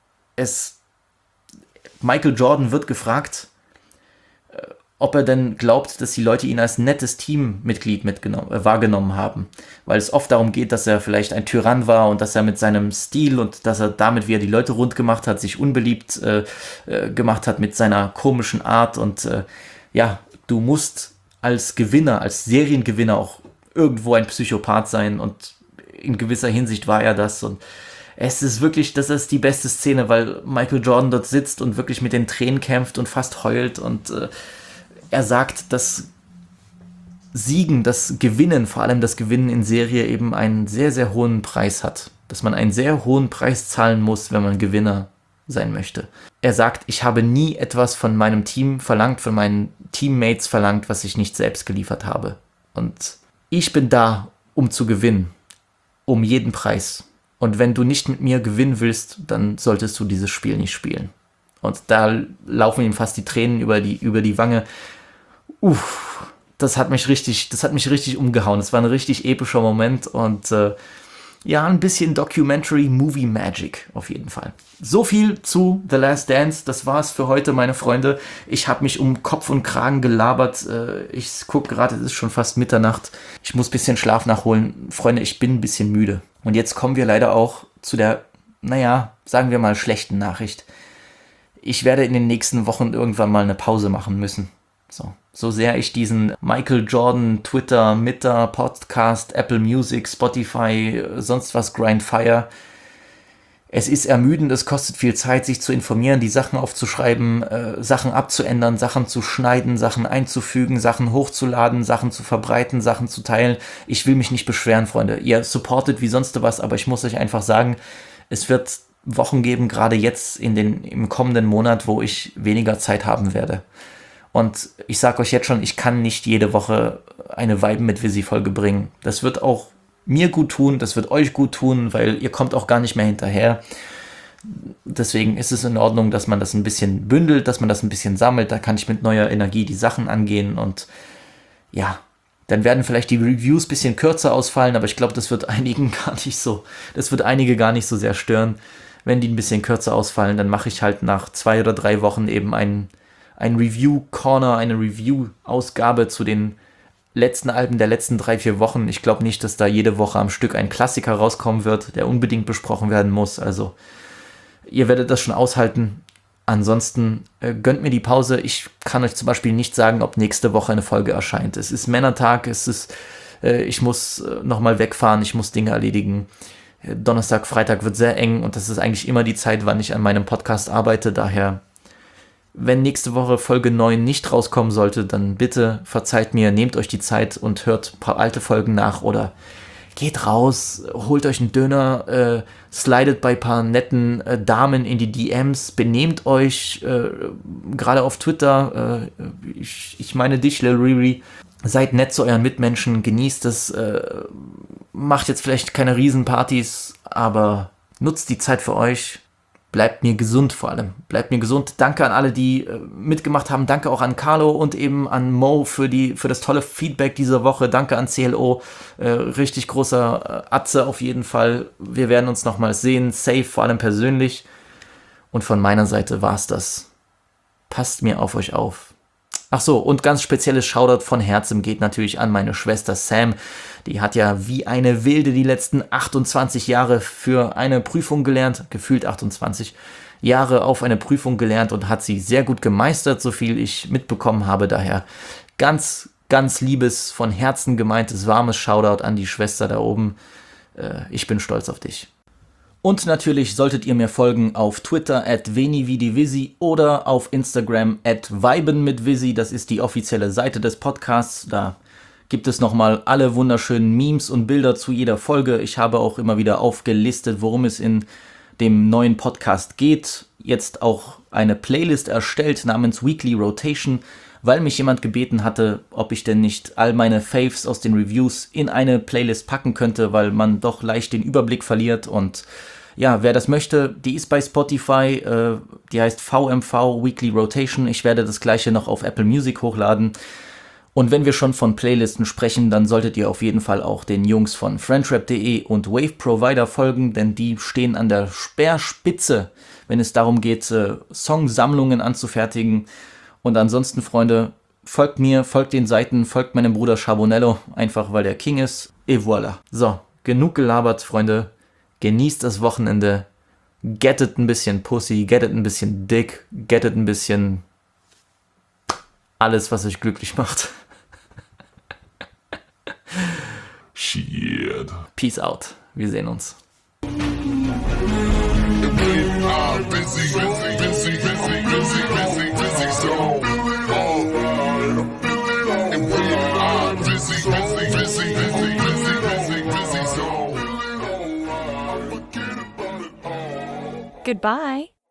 Michael Jordan wird gefragt, ob er denn glaubt, dass die Leute ihn als nettes Teammitglied wahrgenommen haben. Weil es oft darum geht, dass er vielleicht ein Tyrann war und dass er mit seinem Stil und dass er damit, wie er die Leute rund gemacht hat, sich unbeliebt gemacht hat mit seiner komischen Art. Und ja, du musst als Gewinner, als Seriengewinner auch irgendwo ein Psychopath sein und in gewisser Hinsicht war er das und es ist wirklich, das ist die beste Szene, weil Michael Jordan dort sitzt und wirklich mit den Tränen kämpft und fast heult und er sagt, dass Siegen, das Gewinnen, vor allem das Gewinnen in Serie eben einen sehr, sehr hohen Preis hat, dass man einen sehr hohen Preis zahlen muss, wenn man Gewinner sein möchte. Er sagt, ich habe nie etwas von meinem Team verlangt, von meinen Teammates verlangt, was ich nicht selbst geliefert habe und ich bin da, um zu gewinnen, um jeden Preis. Und wenn du nicht mit mir gewinnen willst, dann solltest du dieses Spiel nicht spielen. Und da laufen ihm fast die Tränen über die Wange. Das hat mich richtig umgehauen. Es war ein richtig epischer Moment und ja, ein bisschen Documentary Movie Magic auf jeden Fall. So viel zu The Last Dance. Das war's für heute, meine Freunde. Ich habe mich um Kopf und Kragen gelabert. Ich gucke gerade, es ist schon fast Mitternacht. Ich muss ein bisschen Schlaf nachholen. Freunde, ich bin ein bisschen müde. Und jetzt kommen wir leider auch zu der, naja, sagen wir mal, schlechten Nachricht. Ich werde in den nächsten Wochen irgendwann mal eine Pause machen müssen. So sehr ich diesen Michael Jordan, Twitter, Mitter, Podcast, Apple Music, Spotify, sonst was Grind fire. Es ist ermüdend, es kostet viel Zeit, sich zu informieren, die Sachen aufzuschreiben, Sachen abzuändern, Sachen zu schneiden, Sachen einzufügen, Sachen hochzuladen, Sachen zu verbreiten, Sachen zu teilen. Ich will mich nicht beschweren, Freunde. Ihr supportet wie sonst was, aber ich muss euch einfach sagen, es wird Wochen geben, gerade jetzt im kommenden Monat, wo ich weniger Zeit haben werde. Und ich sage euch jetzt schon, ich kann nicht jede Woche eine Vibe mit Visi-Folge bringen. Das wird auch mir gut tun, das wird euch gut tun, weil ihr kommt auch gar nicht mehr hinterher. Deswegen ist es in Ordnung, dass man das ein bisschen bündelt, dass man das ein bisschen sammelt. Da kann ich mit neuer Energie die Sachen angehen und ja, dann werden vielleicht die Reviews ein bisschen kürzer ausfallen, aber ich glaube, das wird einige gar nicht so sehr stören. Wenn die ein bisschen kürzer ausfallen, dann mache ich halt nach 2 oder 3 Wochen eben ein Review-Corner, eine Review-Ausgabe zu den letzten Alben der letzten 3-4 Wochen. Ich glaube nicht, dass da jede Woche am Stück ein Klassiker rauskommen wird, der unbedingt besprochen werden muss. Also ihr werdet das schon aushalten. Ansonsten gönnt mir die Pause. Ich kann euch zum Beispiel nicht sagen, ob nächste Woche eine Folge erscheint. Es ist Männertag, ich muss nochmal wegfahren, ich muss Dinge erledigen. Donnerstag, Freitag wird sehr eng und das ist eigentlich immer die Zeit, wann ich an meinem Podcast arbeite. Daher, wenn nächste Woche Folge 9 nicht rauskommen sollte, dann bitte verzeiht mir, nehmt euch die Zeit und hört ein paar alte Folgen nach oder geht raus, holt euch einen Döner, slidet bei ein paar netten Damen in die DMs, benehmt euch, gerade auf Twitter, ich meine dich, Lil Riri, seid nett zu euren Mitmenschen, genießt es, macht jetzt vielleicht keine Riesenpartys, aber nutzt die Zeit für euch. Bleibt mir gesund vor allem. Bleibt mir gesund. Danke an alle, die mitgemacht haben. Danke auch an Carlo und eben an Mo für das tolle Feedback dieser Woche. Danke an CLO. Richtig großer Atze auf jeden Fall. Wir werden uns nochmals sehen. Safe, vor allem persönlich. Und von meiner Seite war's das. Passt mir auf euch auf. Ach so, und ganz spezielles Shoutout von Herzen geht natürlich an meine Schwester Sam. Die hat ja wie eine Wilde die letzten 28 Jahre für eine Prüfung gelernt, gefühlt 28 Jahre auf eine Prüfung gelernt und hat sie sehr gut gemeistert, so viel ich mitbekommen habe. Daher ganz, ganz liebes, von Herzen gemeintes, warmes Shoutout an die Schwester da oben. Ich bin stolz auf dich. Und natürlich solltet ihr mir folgen auf Twitter @venividivisi oder auf Instagram @vibenmitvisi. Das ist die offizielle Seite des Podcasts. Da gibt es nochmal alle wunderschönen Memes und Bilder zu jeder Folge. Ich habe auch immer wieder aufgelistet, worum es in dem neuen Podcast geht. Jetzt auch eine Playlist erstellt namens Weekly Rotation, weil mich jemand gebeten hatte, ob ich denn nicht all meine Faves aus den Reviews in eine Playlist packen könnte, weil man doch leicht den Überblick verliert. Und ja, wer das möchte, die ist bei Spotify, die heißt VMV Weekly Rotation. Ich werde das gleiche noch auf Apple Music hochladen. Und wenn wir schon von Playlisten sprechen, dann solltet ihr auf jeden Fall auch den Jungs von friendrap.de und Wave Provider folgen, denn die stehen an der Speerspitze, wenn es darum geht, Songsammlungen anzufertigen. Und ansonsten, Freunde, folgt mir, folgt den Seiten, folgt meinem Bruder Charbonello, einfach weil der King ist. Et voilà. So, genug gelabert, Freunde. Genießt das Wochenende. Gettet ein bisschen Pussy, gettet ein bisschen Dick, gettet ein bisschen alles, was euch glücklich macht. Shit. Peace out. Wir sehen uns. Goodbye.